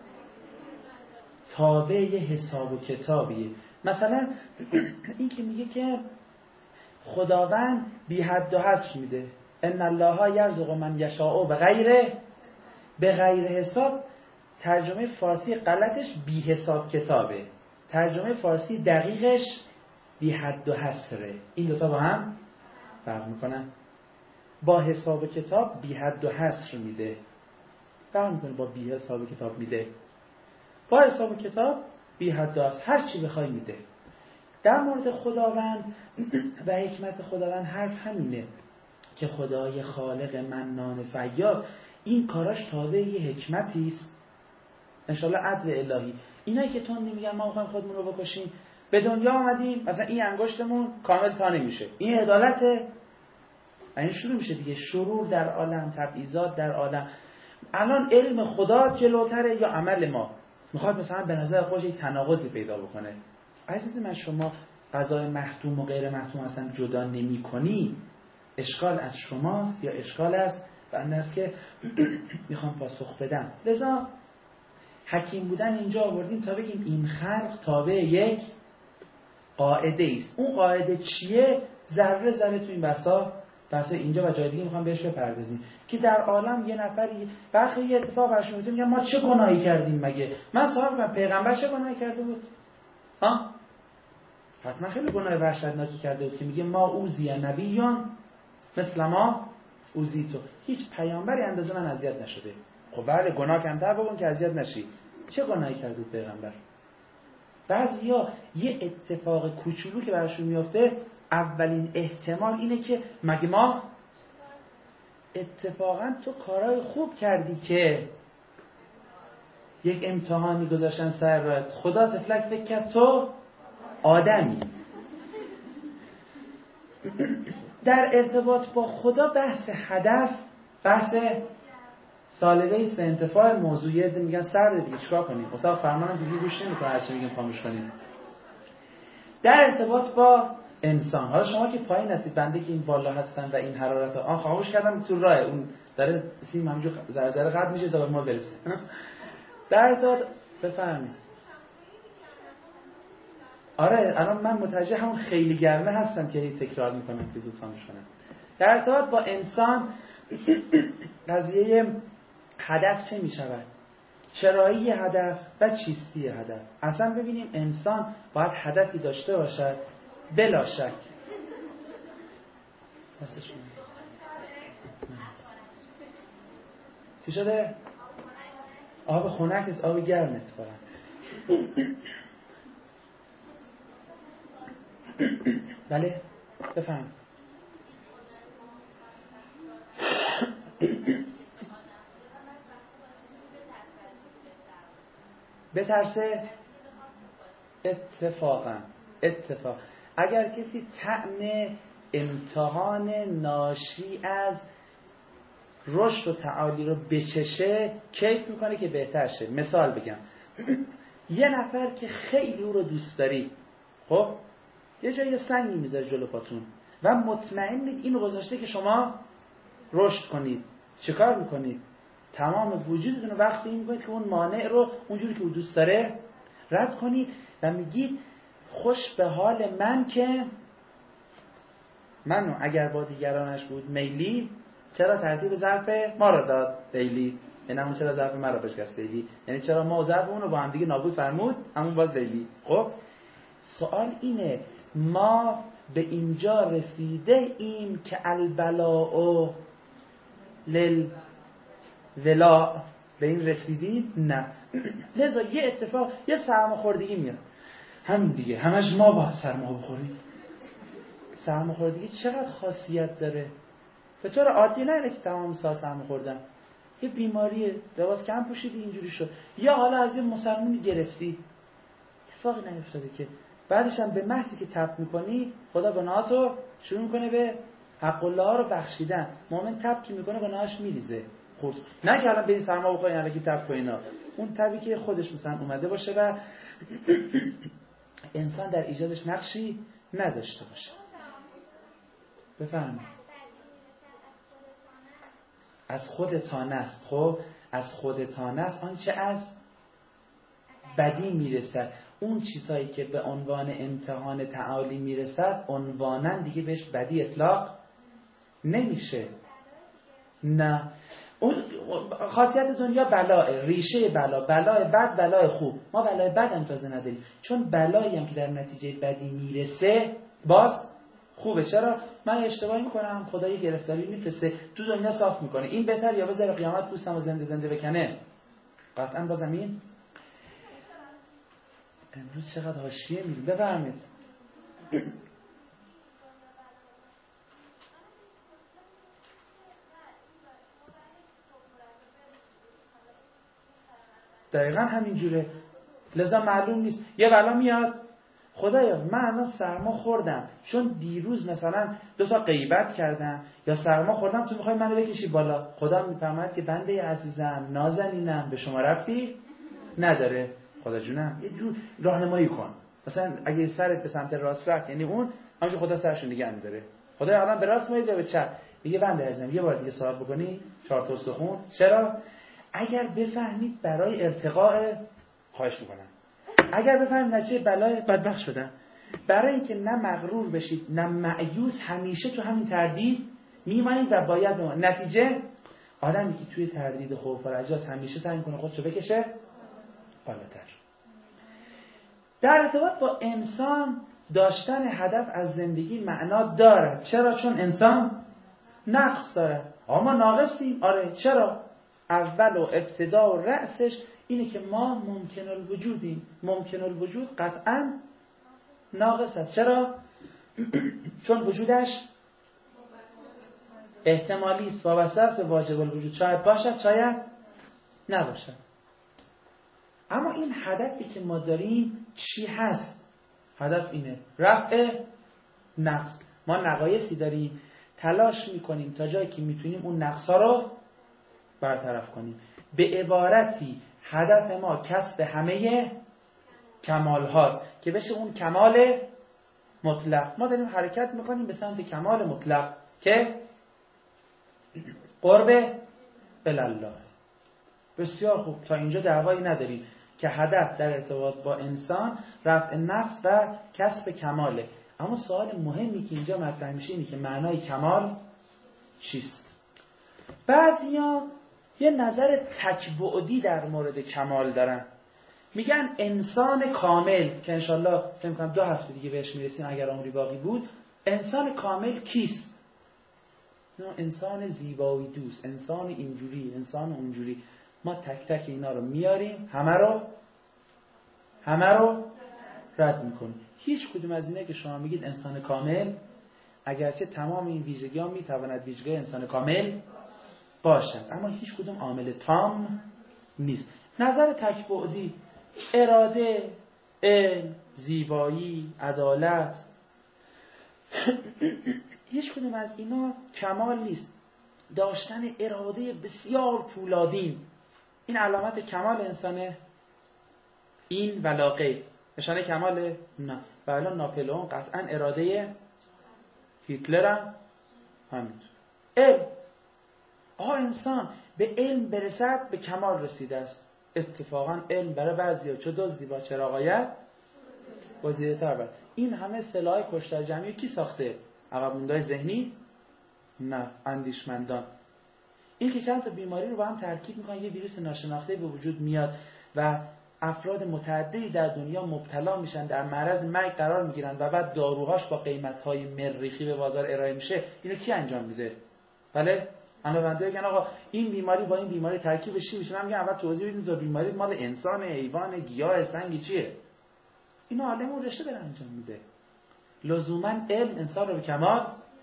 تابع یه حساب و کتابیه. مثلا این که میگه که خداوند بی حد و حصر میده، ان الله یرزق من یشاء بغیر به غیر حساب. ترجمه فارسی غلطش بی حساب کتابه، ترجمه فارسی دقیقش بی حد و حصره. این دوتا با هم فرق میکنن. با حساب کتاب بی حد و حصر میده، فرق میکنه با بی حساب کتاب میده. با حساب کتاب بی حد و حصر هر چی بخوای میده. در مورد خداوند و حکمت خداوند حرف همینه که خدای خالق منان فیاض این کاراش تابع یه حکمتی است، انشالله عدل الهی. اینایی که تون نمیگن ما میخوایم خودمون رو بکشیم، به دنیا آمدیم مثلا این انگشتمون کامل تا نمیشه، این عدالته. این شروع میشه دیگه شرور در عالم، تبعیضات در عالم. الان علم خدا جلوتره یا عمل ما؟ میخواد مثلا به نظر خودش یک تناقضی پیدا بکنه. عزیز من شما قضای محتوم و غیر محتوم اصلا جدا نمی کنی، اشکال از شماست یا اشکال از بنده است که میخوام پاسخ بدم. لذا حکیم بودن اینجا آوردیم تا بگیم این خلق تابع یک قاعده است. اون قاعده چیه؟ ذره ذره تو این بحثا بحث اینجا و جای دیگه میخوام بهش بپردازیم که در عالم یه نفری برخی یه اتفاق برش میفته میگن ما چه گناهی کردیم مگه؟ من سوال میکنم پیغمبر چه گناهی کرده بود؟ ها؟ حتما خیلی گناه وحشتناکی کرده بود که میگه ما اوذی نبیون مثل ما اوذیتو، هیچ پیامبری اندازه من اذیت نشده. خب بله گناه کمتر بکن که اذیت نشی. چه گناهی کرده بود پیغمبر؟ بعضیا یه اتفاق کوچولو که براشون میفته اولین احتمال اینه که مگه ما اتفاقا تو کارهای خوب کردی که یک امتحانی گذاشتن سر راه، خدا تفلک فکر کرد تو آدمی. در ارتباط با خدا بحث هدف، بحث سالبه است، انتفاع موضوعیت. میگن سرده دیگه چیکار کنیم؟ اتاق فرمانم دیگه گوش نمیکنه هر چی میگیم خاموش کنیم. در ارتباط با انسان، حالا شما که پایین هستید، بنده که این بالا هستن و این حرارت آن خاموش کردم تو راه اون داره سیم همینجور ذره ذره قد میشه تا ما برسیم. در ارتباط بفرمایید. آره الان من متوجه همون خیلی گرمه هستم که تکرار میکنم که زود خاموش کنم. در ارتباط با انسان قضیه هدف چه میشود؟ چرایی هدف و چیستی هدف. اصلا ببینیم انسان باید هدفی داشته باشد بلا شک. دستش چی شده؟ آب خنک است، آب گرم اتفاقا. بله بفهم. بترسه اتفاقا اتفاق اگر کسی طعم امتحان ناشی از رشد و تعالی رو بچشه کیف میکنه که بهتر شه. مثال بگم، یه نفر که خیلی او رو دوست داری، خب یه جایی سنگی میذاره جلو پاتون و مطمئنید اینو گذاشته که شما رشد کنید، چیکار میکنید؟ تمام وجودتون رو وقتی میکنید که اون مانع رو اونجوری که او دوست داره رد کنید و میگید خوش به حال من که منو اگر با دیگرانش بود میلی چرا ترتیب ظرف ما رو داد بیلی، یعنی همون چرا ظرف ما رو بشکست بیلی، یعنی چرا ما و ظرف اون رو با هم دیگه نابود فرمود همون باز بیلی. خب سوال اینه ما به اینجا رسیده ایم که البلاء لل ولا به این رسیدیم؟ نه. لذا یه اتفاق، یه سرماخوردگی میاد، همین دیگه همش ما باید سرما بخوریم. سرماخوردگی چقدر خاصیت داره؟ به طور عادی نه که تمام سال سرما خوردن، یه بیماریه، لباس کم پوشیدی اینجوری شد، یا حالا از یه مسلمونی گرفتی اتفاقی نیفتاده که بعدش هم به محضی که تب میکنی خدا گناهاتو شروع میکنه به حق الله رو بخشیدن. مومن تب که میکنه گناهاش میریزه خورد. نه که الان برین سرما بخورین الکی تب کنین، اون تبی که خودش مثلا اومده باشه و انسان در ایجادش نقشی نداشته باشه. بفرمایید. از خودتان است. خب از خودتان است آنچه از بدی میرسد. اون چیزهایی که به عنوان امتحان تعالی میرسد عنوانا دیگه بهش بدی اطلاق نمیشه. نه، اون خاصیت دنیا بلاه، ریشه بلا، بلای بد، بلای خوب. ما بلای بد هم تازه نداریم، چون بلایی هم که در نتیجه بدی میرسه باز خوبه. چرا؟ من اشتباهی میکنم خدایی گرفتاری میفرسته تو دنیا صاف میکنه، این بهتر یا بذاره قیامت پوستم و زنده زنده بکنه. قطعا با زمین. امروز چقدر حاشیه میریم. بفرمایید. دقیقا همین جوره. لذا معلوم نیست یه بلا میاد خدایا من الان سرما خوردم چون دیروز مثلا دو تا غیبت کردم یا سرما خوردم، تو میخوای منو بکشی بالا. خدا میفهمد که بنده عزیزم نازنینم به شما ربطی نداره. خدا جونم یه جور راهنمایی کن. مثلا اگه سرت به سمت راست رفت یعنی اون همونجوری خدا سرش نگه می‌داره. خدا الان به راست میاد یا به چپ میگه بنده عزیزم یه بار دیگه صاحب بکنی چهار تا استخون. چرا؟ اگر بفهمید برای ارتقاء، خواهش میکنم، اگر بفهمید نتیجه بلای بدبخت شدن، برای اینکه نه مغرور بشید نه مایوس همیشه تو همین تردید میمانید و باید بمانید. نتیجه آدمی که توی تردید خوف و رجاست همیشه سعی میکنه خودشو بکشه بالاتر. در ارتباط با انسان داشتن هدف از زندگی معنا دارد. چرا؟ چون انسان نقص داره. اما ناقصیم. آره. چرا؟ اول و ابتدا و رأسش اینه که ما ممکن الوجودیم. ممکن الوجود قطعا ناقص است. چرا؟ چون وجودش احتمالی است، وابسته است به واجب الوجود. شاید باشد، شاید نباشد. اما این هدفی که ما داریم چی هست؟ هدف اینه رفع نقص. ما نقایصی داریم، تلاش میکنیم تا جایی که میتونیم اون نقصا رو برطرف کنیم. به عبارتی هدف ما کسب همه کمال هاست که بشه اون کمال مطلق. ما داریم حرکت میکنیم به سمت کمال مطلق که قرب الله. بسیار خوب. تا اینجا دعوایی نداریم که هدف در ارتباط با انسان رفع نقص و کسب کماله. اما سوال مهمی که اینجا مطرح میشه اینه که معنای کمال چیست؟ بعضیا یه نظر تکبعدی در مورد کمال دارن. میگن انسان کامل، که انشالله فکر کنم دو هفته دیگه بهش میرسیم اگر عمری باقی بود، انسان کامل کیست؟ انسان زیبایی دوست، انسان اینجوری، انسان اونجوری. ما تک تک اینا رو میاریم، همه رو همه رو رد میکنیم. هیچ کدوم از اینا که شما میگید انسان کامل، اگرچه تمام این ویژگی ها میتواند ویژگی انسان کامل باشد، اما هیچ کدوم عامل تام نیست. نظر تکبعدی، اراده، علم، زیبایی، عدالت، هیچ کدوم از اینا کمال نیست. داشتن اراده بسیار پولادین، این علامت کمال انسانه؟ این ولاغه نشانه کماله؟ نه. و الان ناپلئون قطعا اراده هیتلر هم همینطور. علم، آها انسان به علم برسد به کمال رسیده است. اتفاقا علم برای بعضیا چه دزدی با چراغایت وزیرتر بر. این همه سلاح کشتار جمعی کی ساخته؟ عقب مونده‌های ذهنی؟ نه، اندیشمندان. این که چند تا بیماری رو با هم ترکیب میکنن، یه ویروس ناشناخته به وجود میاد و افراد متعددی در دنیا مبتلا میشن، در معرض مرگ قرار میگیرن و بعد داروهاش با قیمت‌های مریخی به بازار ارائه میشه. اینو کی انجام میده؟ بله، انا بنده میگن آقا این بیماری با این بیماری ترکیبش چی میشه؟ من میگم اول توضیح بدید تا بیماری مال انسان، حیوان، گیاه، سنگ چیه؟ اینو عالم اون رشته داره انجام میده. لزوما علم انسان رو به کمال.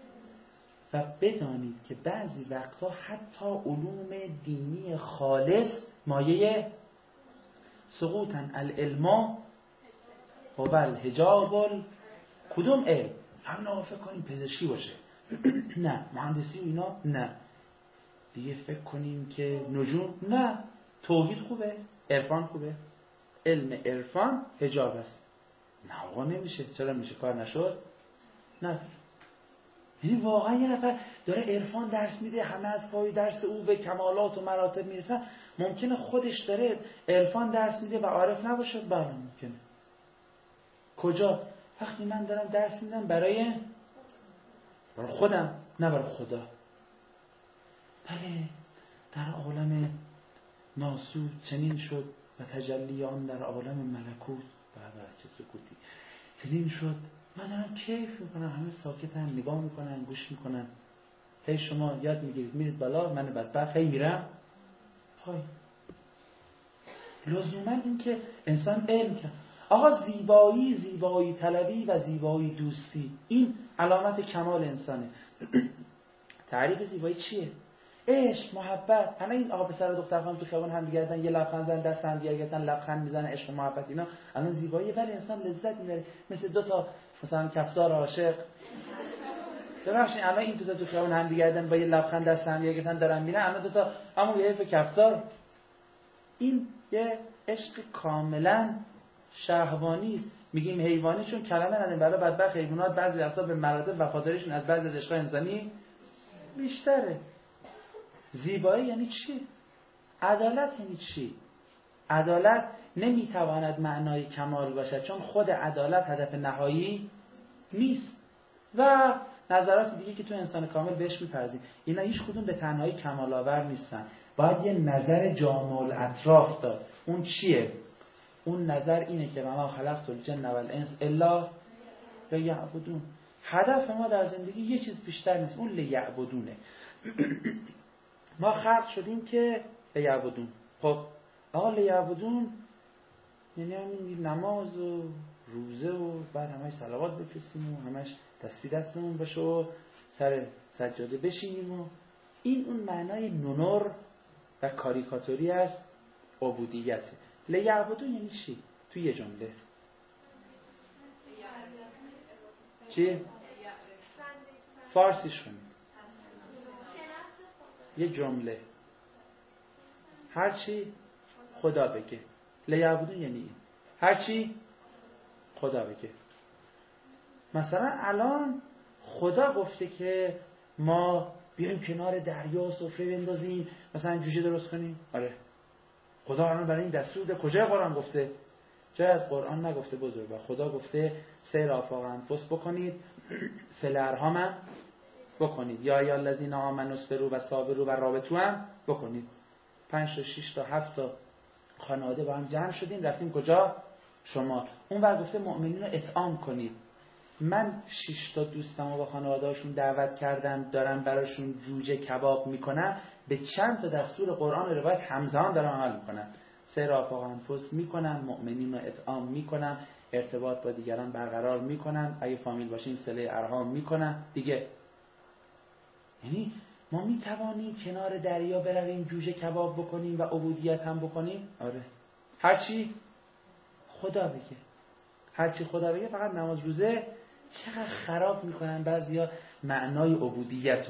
و بدانید که بعضی وقتا حتی علوم دینی خالص مایه سقوطن. العلم و الحجاب. کدوم علم؟ همین فکر کنیم پزشکی باشه نه. مهندسی و اینا نه. دیگه فکر کنیم که نجوم نه. توحید خوبه، عرفان خوبه. علم عرفان حجاب است. نه آقا نمیشه. چرا میشه؟ کار نشد؟ نه. یعنی واقعا یه نفر داره عرفان درس میده، همه از پای درس او به کمالات و مراتب میرسن، ممکنه خودش داره عرفان درس میده و عارف نباشه؟ بله ممکنه. کجا؟ وقتی من دارم درس میدم برای برای خودم نه برای خدا. بله در عالم ناسود چنین شد و تجلیان در عالم ملکوت. بله چه سکوتی. چنین شد. من دارم کیف میکنم، همه ساکتن، نگاه میکنن، گوش میکنن. هی شما یاد میگیرید میرید بالا، من بدبخت هی میرم پای. لزوما این که انسان علم کنه. آقا زیبایی، زیبایی طلبی و زیبایی دوستی، این علامت کمال انسانه. تعریف زیبایی چیه؟ عشق، محبت. همه این آقا پسر و دختر خانم تو خیابون هم دیگه یه لبخند زدن، دست هم دیگه گرفتن، لبخند میزنن، عشق و محبت اینا الان زیباییه. ولی انسان لذت میبره. مثل دو تا مثلا کفتار عاشق. ببخشید الان این دو تا تو خیابون هم دیگه گرفتن با یه لبخند دست هم دیگه گرفتن دارن میرن، الان دو تا همون یه حیف کفتار. این یه عشق کاملا شهوانی است. میگیم حیوانی چون کلمه نداریم. برای بدبخت حیوانات بعضی وقتا به مراتب وفاداریشون از بعضی از عشقای انسانی بیشتره. زیبایی یعنی چی؟ عدالت یعنی چی؟ عدالت نمیتواند معنای کمال باشد چون خود عدالت هدف نهایی نیست. و نظرات دیگه که تو انسان کامل بهش میپرزیم، اینا هیچ کدوم به تنهایی کمال آور نیستن. باید یه نظر جامع الاطراف داد. اون چیه؟ اون نظر اینه که ما خلقت الجن والانس الا لیعبدون. هدف ما در زندگی یه چیز بیشتر نیست، اون لیعبدونه. ما خلق شدیم که لیعبدون. خب آقا لیعبدون یعنی همین نماز و روزه و بعد همش صلوات بفرستیم و همش تسبیح دستمون باشه و سر سجاده بشینیم و این اون معنای نونور و کاریکاتوری از عبودیت. لیعبدون یعنی چی؟ توی یه جمله چی؟ فارسیش کنیم یه جمله هرچی خدا بگه. لیعبدون یعنی این هرچی خدا بگه. مثلا الان خدا گفته که ما بیایم کنار دریا سفره بندازیم مثلا جوجه درست کنیم؟ آره. خدا الان برای این دستور ده. کجای قرآن گفته؟ جای از قرآن نگفته بزرگوار. خدا گفته سیر آفاق انفس بکنید، صله ارحام هم بکنید، یا یا الذین آمنوا اصبروا و صابروا و رابطوا هم بکنید. پنج تا شش تا هفت تا خانواده با هم جمع شدیم رفتیم کجا؟ شمال. اون ور گفته مؤمنین رو اطعام کنید. من شش تا دوستم رو با خانواده‌هاشون دعوت کردم دارم براشون جوجه کباب میکنم، به چند تا دستور قرآن و روایت همزمان دارم عمل میکنم. سیر آفاق انفس میکنم، مؤمنین رو اطعام میکنم، ارتباط با دیگران برقرار میکنم، اگه فامیل باشین صله ارحام میکنم دیگه. یعنی ما میتوانیم کنار دریا برویم جوجه کباب بکنیم و عبودیت هم بکنیم؟ آره. هرچی خدا بگه. هرچی خدا بگه. فقط نماز روزه چقدر خراب میکنن بعضیا معنای عبودیت رو.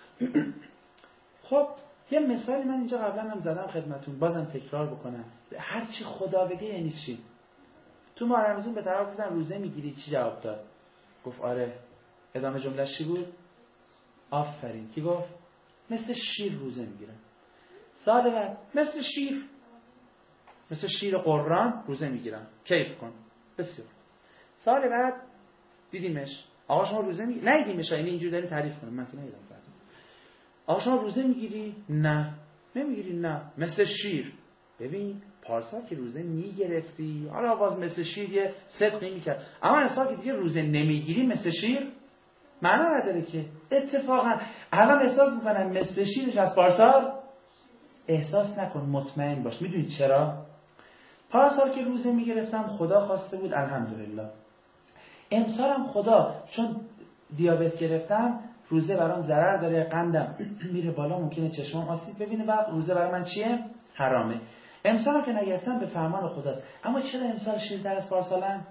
خب یه مثالی من اینجا قبلا هم زدم خدمتون، بازم تکرار بکنم. هرچی خدا بگه یعنی چی؟ تو ماه رمضان به طرف گفتن روزه میگیری، چی جواب داد؟ گفت آره. ادامه جمله‌اش چی بود؟ آفرین. کی گفت؟ مثل شیر روزه میگیرم. سال بعد مثل شیر مثل شیر قرآن روزه میگیرم. کیف کن. بسیار. سال بعد دیدیمش. آقا شما روزه میگیری؟ نه دیدیمش، یعنی اینجوری داری تعریف کنم. من که ندیدم. آقا شما روزه میگیری؟ نه. نمیگیری؟ نه. مثل شیر. ببین پارسال که روزه میگرفتی، حالا باز مثل شیر یه صدقی میکرد، اما امسال که دیگه روزه نمیگیری مثل شیر معنا نداره که. اتفاقا الان احساس میکنم مثل شیرش از پارسال احساس نکن، مطمئن باش. میدونید چرا؟ پارسال که روزه میگرفتم خدا خواسته بود الحمدلله. امسالم خدا چون دیابت گرفتم روزه برام ضرر داره، قندم میره بالا، ممکنه چشمام آسیب ببینه و روزه برای من چیه؟ حرامه. امسال که نگرفتم به فرمان خداست. اما چرا امسال شیرتر از پارسالم؟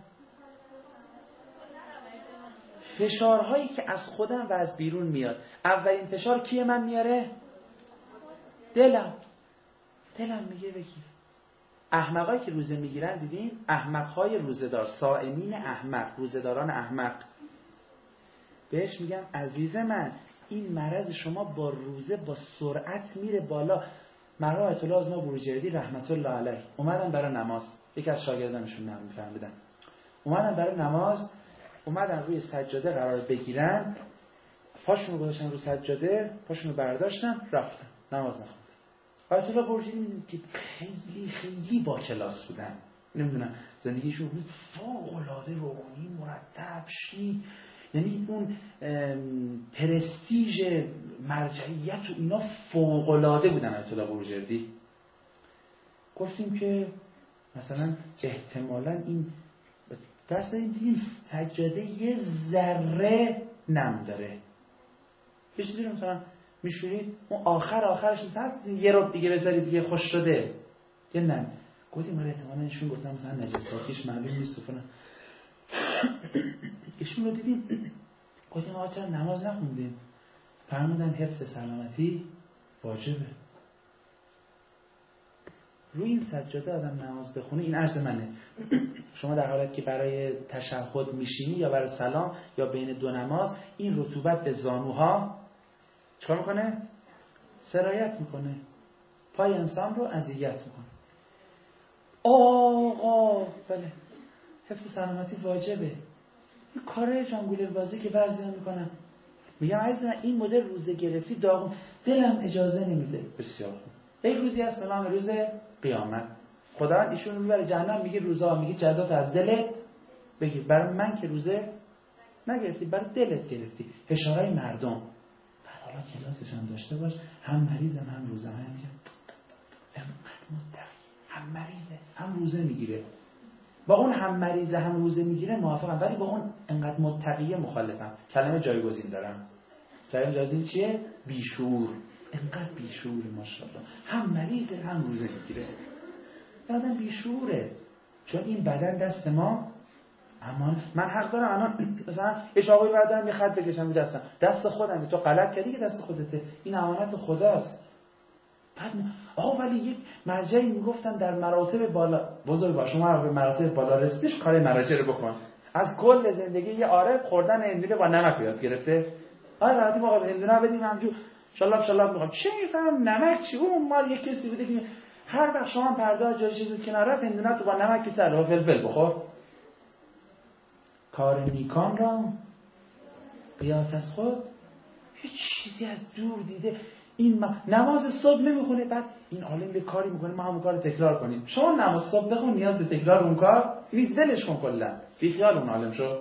فشارهایی که از خودم و از بیرون میاد. اولین فشار کیه من میاره؟ دلم. دلم میگه بگیر. احمقایی که روزه میگیرن دیدین؟ احمقهای روزه‌دار، صائمین احمق، روزه‌داران احمق. بهش میگم عزیز من این مرض شما با روزه با سرعت میره بالا. مرحوم آیت الله آزما بروجردی رحمت الله علیه اومدن برای نماز، یکی از شاگردانشون نام میفهمیدن، اومدن برای نماز، اومدن روی سجاده قرار بگیرن، پاشونو گذاشتن رو سجاده، پاشونو برداشتن رفتن نماز نخوندن. آیت الله بروجردی میدونید که خیلی خیلی با کلاس بودن، نمیدونم زندگیشون فوق العاده روحانی مرتب شیک، یعنی اون پرستیژ مرجعیت و اینا فوق العاده بودن. آیت الله بروجردی گفتیم که مثلا احتمالاً این دست این دیدیم سجاده یه ذره نم داره، یه چیزی رو مثلا میشورید اون آخر آخرش مثلا یه رب دیگه بذاری دیگه خوش شده یه نم. گفتیم آره احتمالاً ایشون گفتم مثلا نجساتیش معلوم نیست و فلان. ایشون رو دیدیم گفتیم آقا چرا نماز نخوندیم؟ فرمودن حفظ سلامتی واجبه. روی این سجاده آدم نماز بخونه، این عرض منه، شما در حالت که برای تشهد میشینی یا برای سلام یا بین دو نماز، این رطوبت به زانوها چکار میکنه؟ سرایت میکنه، پای انسان رو اذیت میکنه. آقا بله حفظ سلامتی واجبه. این کاره جانگولر بازی که بعضی میکنن. میگم عزیزم این مدل روزه گرفتی داغون، دلم اجازه نمیده. بسیار خوب. یک روزی هست به نام روز قیامت. خدا ایشون رو میبره جهنم، میگه روزا، میگه جزات از دلت بگیر. برای من که روزه نگرفتی، برای دلت گرفتی. فشارهای مردم. بعد حالا کلاسش هم داشته باش، هم مریضم هم روزه، هم میگه هم مریضه هم روزه میگیره. با اون هم مریضه هم روزه میگیره موافقم، ولی با اون انقدر متقیه مخالفم. کلمه جایگزین دارم. کلمه جایگزین چیه؟ بیشعور. انقدر بیشعور ماشاءالله. هم مریضه هم روزه میگیره. آدم بیشعوره. چون این بدن دست ما اما من حق دارم الان مثلا یه چاقوی بردارم یه خط بکشم رو دستم، دست خودم، تو غلط کردی که دست خودته، این امانت خداست. بعد آقا ولی یک مرجعی میگفتن در مراتب بالا بزرگ باش، شما به مراتب بالا رسیدش کار مرجع رو بکن. از کل زندگی یه عارف خوردن هندونه با نمک یاد گرفته. آره راحتی ما هندونه بدیم همجور ان شاء الله ان شاء الله میگم چه میفهم نمک چی، اون مال یک کسی بوده که هر وقت شما پرده جای چیزی کنار رفت هندونه تو با نمک سر و فلفل بخور. کار نیکان را قیاس از خود یه چیزی از دور دیده. این ما نماز صبح نمیخونه، بعد این عالم به کاری میکنه ما همون کار تکرار کنیم. شما نماز صبح بخون نیاز به تکرار اون کار نیست، دلش کن کلا بی خیال اون عالم شو.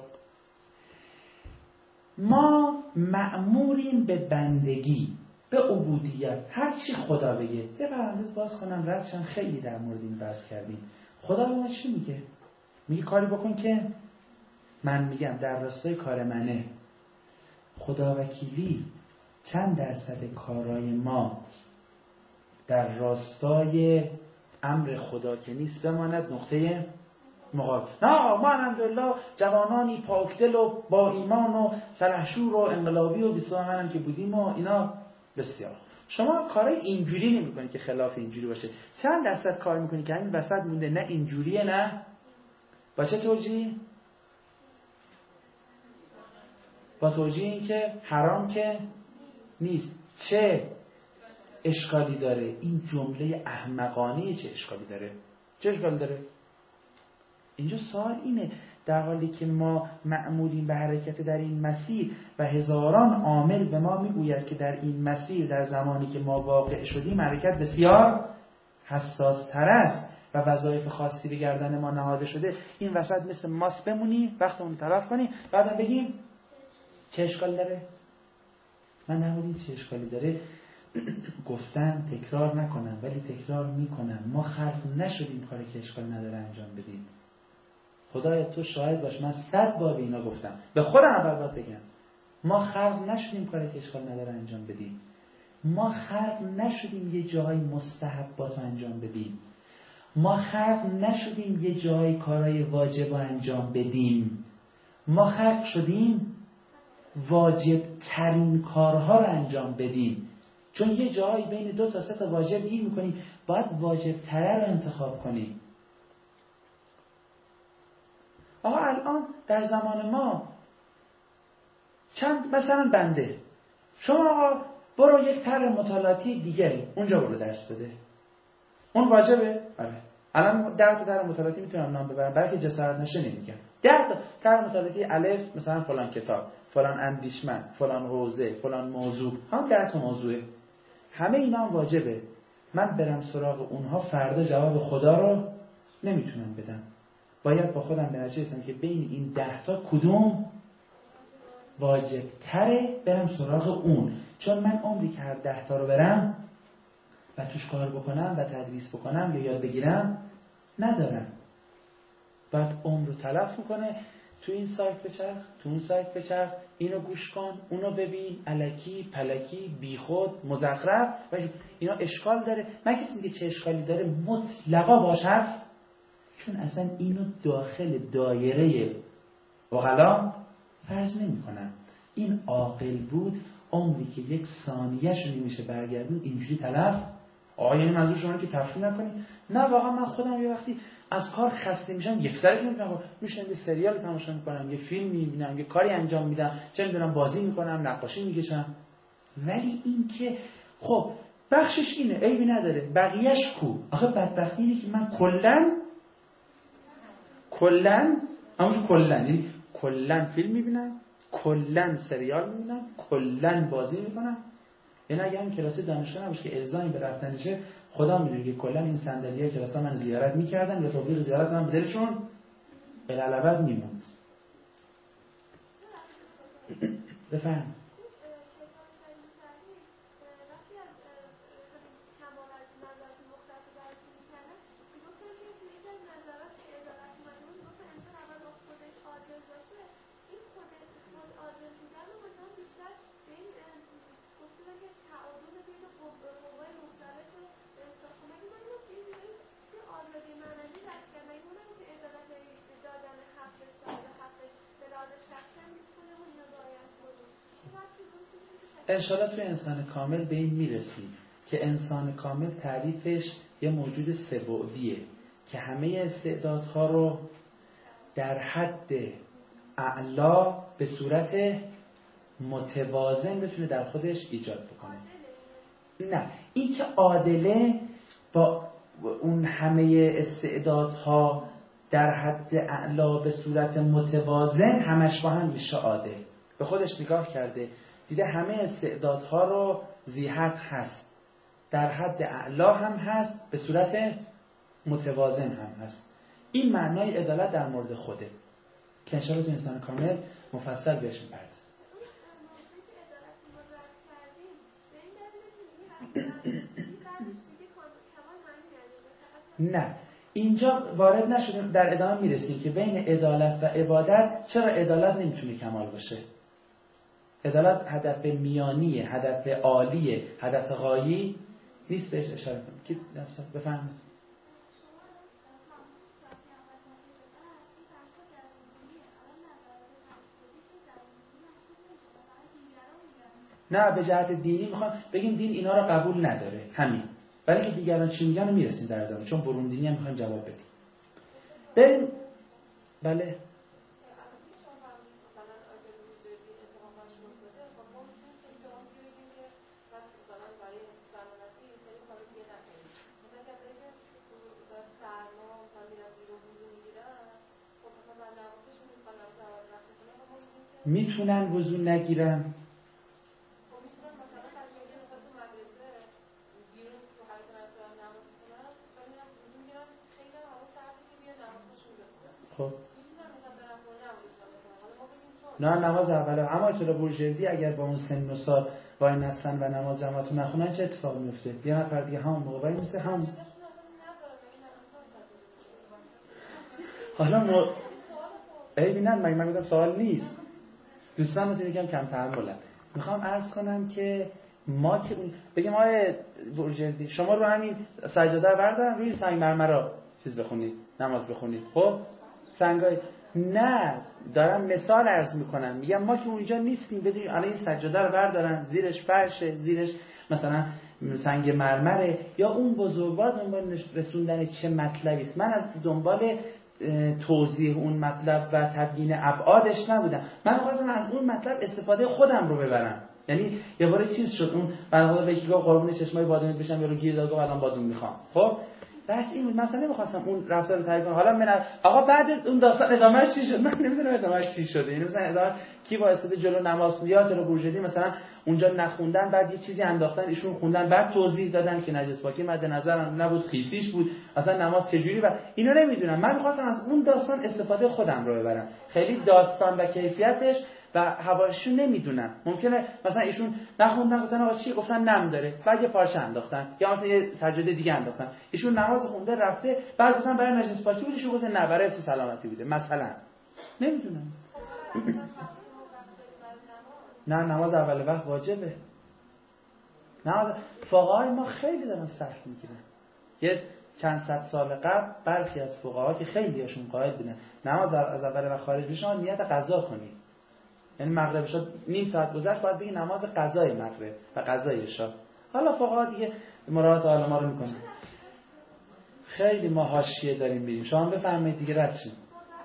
ما مأموریم به بندگی، به عبودیت، هر چی خدا بگه. یه پرانتز باز کنم ردشم، خیلی در مورد این بحث کردیم. خدا به ما چی میگه؟ میگه کاری بکن که من میگم در راستای کار منه. خدا وکیلی چند درصد کارهای ما در راستای امر خدا که نیست بماند نقطه مقابل. نه ما الحمدلله جوانانی پاکدل و با ایمان و سلحشور و انقلابی و بیسوان منم که بودیم و اینا بسیار. شما کارهای اینجوری نمی کنید که خلاف اینجوری باشه. چند درصد کار میکنید که همین وسط مونده نه اینجوریه نه با چه توجیه؟ با توجیه این که حرام که نیست. چه اشکالی داره؟ این جمله احمقانه چه اشکالی داره؟ چه اشکالی داره؟ اینجا سوال اینه، در حالی که ما مأموریم به حرکت در این مسیر و هزاران عامل به ما میگوید که در این مسیر در زمانی که ما واقع شدیم حرکت بسیار حساس تر است و وظایف خاصی به گردن ما نهاده شده، این وسط مثل ماس بمونیم وقتمون تلف کنیم بعدم بگیم چه اشکالی داره؟ من نمودیم چه اشکالی داره گفتم تکرار نکنم ولی تکرار میکنم. ما خلق نشدیم کاری که اشکال نداره انجام بدیم. خدایا تو شاهد باش، من صد بار به اینا گفتم، به خودم اول باید بگم ما خلق نشدیم کاری که اشکال نداره انجام بدیم. ما خلق نشدیم یه جای مستحبات انجام بدیم. ما خلق نشدیم یه جای کارهای واجب انجام بدیم. ما خلق شدیم واجب ترین کارها رو انجام بدیم. چون یه جایی بین دو تا سه تا واجب گیر میکنیم، باید واجب تره رو انتخاب کنیم. آقا الان در زمان ما چند مثلا بنده شما آقا برو یک طرح مطالعاتی دیگری اونجا برو درس بده، اون واجبه؟ آره. الان ده تا طرح مطالعاتی میتونم نام ببرم برای که جسارت نشه نمیگم. ده تا طرح مطالعاتی الف مثلا فلان کتاب، فلان اندیشمند، فلان حوزه، فلان موضوع، هم ده تا موضوعه، همه اینا هم واجبه. من برم سراغ اونها فردا جواب خدا رو نمیتونم بدم. باید با خودم به نتیجه رسیدم که بین این ده تا کدوم واجب تره برم سراغ اون. چون من عمری که هر ده تا رو برم و توش کار بکنم و تدریس بکنم یا یاد بگیرم ندارم. بعد عمر رو تلف میکنه. تو این سایت بچرخ، تو اون سایت بچرخ، اینو گوش کن، اونو ببین، الکی، پلکی، بیخود، مزخرف و اینا اشکال داره. من کسی میگه چه اشکالی داره مطلقا باش حرف، چون اصلا اینو داخل دایره عقلا فرض نمی کنم. این عاقل بود عمری که یک ثانیه شو نمیشه برگردون اینجوری تلف. آقا یعنی منظور شما که تفریح نکنید؟ نه واقعا من خودم یه وقتی از کار خسته میشم یک سری نمیتونم میشم یه سریال تماشا میکنم، یه فیلم میبینم، یه کاری انجام میدم، چه میدونم بازی میکنم، نقاشی میکشم. ولی این که خب بخشش اینه عیبی نداره، بقیه‌اش کو؟ آخه بدبختی اینه که من کلا کلا همون کلا یعنی کلا فیلم میبینم، کلا سریال میبینم، کلا بازی میکنم. یعنی اگه هم کلاس دانشگاه نباشه که الزامی به رفتنشه، خدا میدونه که کلا این صندلی‌های کلاس من زیارت میکردن یا توفیق زیارت من به دلشون الالبد میموند. بفهم. انشاءالله توی انسان کامل به این میرسی که انسان کامل تعریفش یه موجود سه‌بعدیه که همه استعدادها رو در حد اعلا به صورت متوازن بتونه در خودش ایجاد بکنه. نه، این که عادله با اون همه استعدادها در حد اعلا به صورت متوازن همش با هم میشه عادل. به خودش نگاه کرده دیده همه استعدادها رو ذی حد هست، در حد اعلا هم هست، به صورت متوازن هم هست. این معنای عدالت در مورد خوده که انشاءالله تو انسان کامل مفصل بهش می‌پردازیم. نه، اینجا وارد نشدیم، در ادامه میرسیم که بین عدالت و عبادت چرا عدالت نمیتونه کمال باشه. عدالت هدف میانیه، هدف عالیه، هدف غایی نیست. بهش اشاره کنیم که نفسات بفهمید. نه، به جهت دینی میخوام بگیم دین اینا رو قبول نداره، همین. برای اینکه دیگران چی میگن رو میرسیم در ادامه، چون برون دینی هم میخوایم جواب بدیم. بریم. بله. میتونن وضو نگیرن. خب نه، نماز اوله. اما اطلاع بورژردی اگر با اون سن و سال وای نستن و نماز جماعت نخونن چه اتفاقی میفته؟ یه نفر دیگه همون موقع وای میسه هم حالا مو... ای بینن مگه من گفتم سوال نیست. دوستان رو میگم کم تحملن. میخوام عرض کنم که ما که بگیم آیه بورژردی شما رو همین سجاده رو بردارن روی سنگ مرمر چیز بخونید، نماز بخونید. خب سنگای نه، دارم مثال عرض میکنم، میگم ما که اونجا نیستیم بدونیم الان این سجاده رو بردارن زیرش فرشه، زیرش مثلا سنگ مرمره، یا اون بزرگوار دنبال رسوندن چه مطلبی است. من از دنبال توضیح اون مطلب و تبیین ابعادش نبودم، من خواستم از اون مطلب استفاده خودم رو ببرم. یعنی یه بار چیز شد اون بنده به یکی گفت قربون چشمای بادونت بشم، یارو گیر داد گفت الان بادون میخوام. خب بس این بود، مثلا نمیخواستم اون رفتار رو تعریف کنم. حالا من آقا بعد اون داستان ادامهش چی شد من نمیدونم ادامهش چی شده. یعنی مثلا ادامه کی واسطه جلو نماز خوندن یا جلو بورژردی مثلا اونجا نخوندن، بعد یه چیزی انداختن ایشون خوندن، بعد توضیح دادن که نجس پاکی مد نظر نبود، خیسیش بود، اصلا نماز چجوری. و اینو نمیدونم، من میخواستم از اون داستان استفاده خودم رو ببرم. خیلی داستان و کیفیتش و حواشیو نمیدونم. ممکنه مثلا ایشون نخوندن گفتن آقا چی، گفتن نم داره، بعد یه پارچه انداختن، یا مثلا یه سجاده دیگه انداختن. ایشون نماز خونده رفته، بعد گفتن برای نجس پاکی بود، ایشون گفت نه برای سلامتی بوده مثلا. نمیدونم. نه، نماز اول وقت واجبه. نماز فقهای ما خیلی دارن سخت میگیرن. یه چند صد سال قبل برخی از فقها که خیلی هاشون قائل بودن نماز از اول وقت خارج بشه نیت قضا کنید. یعنی مغرب شد نیم ساعت گذشت باید بگی نماز قضای مغرب و قضای عشا. حالا فقها دیگه مراعات حال ما رو میکنن. خیلی ما حاشیه داریم بریم، شما بفهمید دیگه رد شید.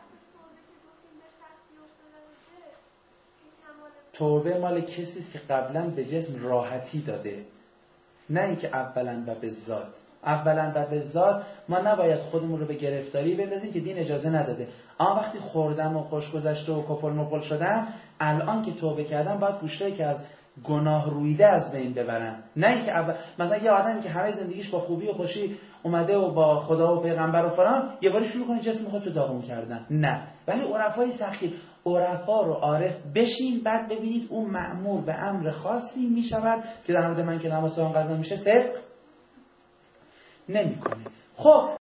توبه مال کسی است که قبلا به جسم راحتی داده، نه اینکه اولا و به ذات. اولا و به ذات ما نباید خودمون رو به گرفتاری بندازیم که دین اجازه نداده. اما وقتی خوردم و خوش گذشته و کپل مپل شدم، الان که توبه کردم باید گوشتایی که از گناه رویده از بین ببرم. نه اینکه اول... مثلا یه آدمی که همه زندگیش با خوبی و خوشی اومده و با خدا و پیغمبر و فلان، یه باری شروع کنه جسم خودت رو داغون کردن. نه، ولی عرفای سخی عرفا رو عارف بشین، بعد ببینید اون مأمور به امر خاصی میشود که در مورد من که نماز صبح قضا میشه صدق نمیکنه. خب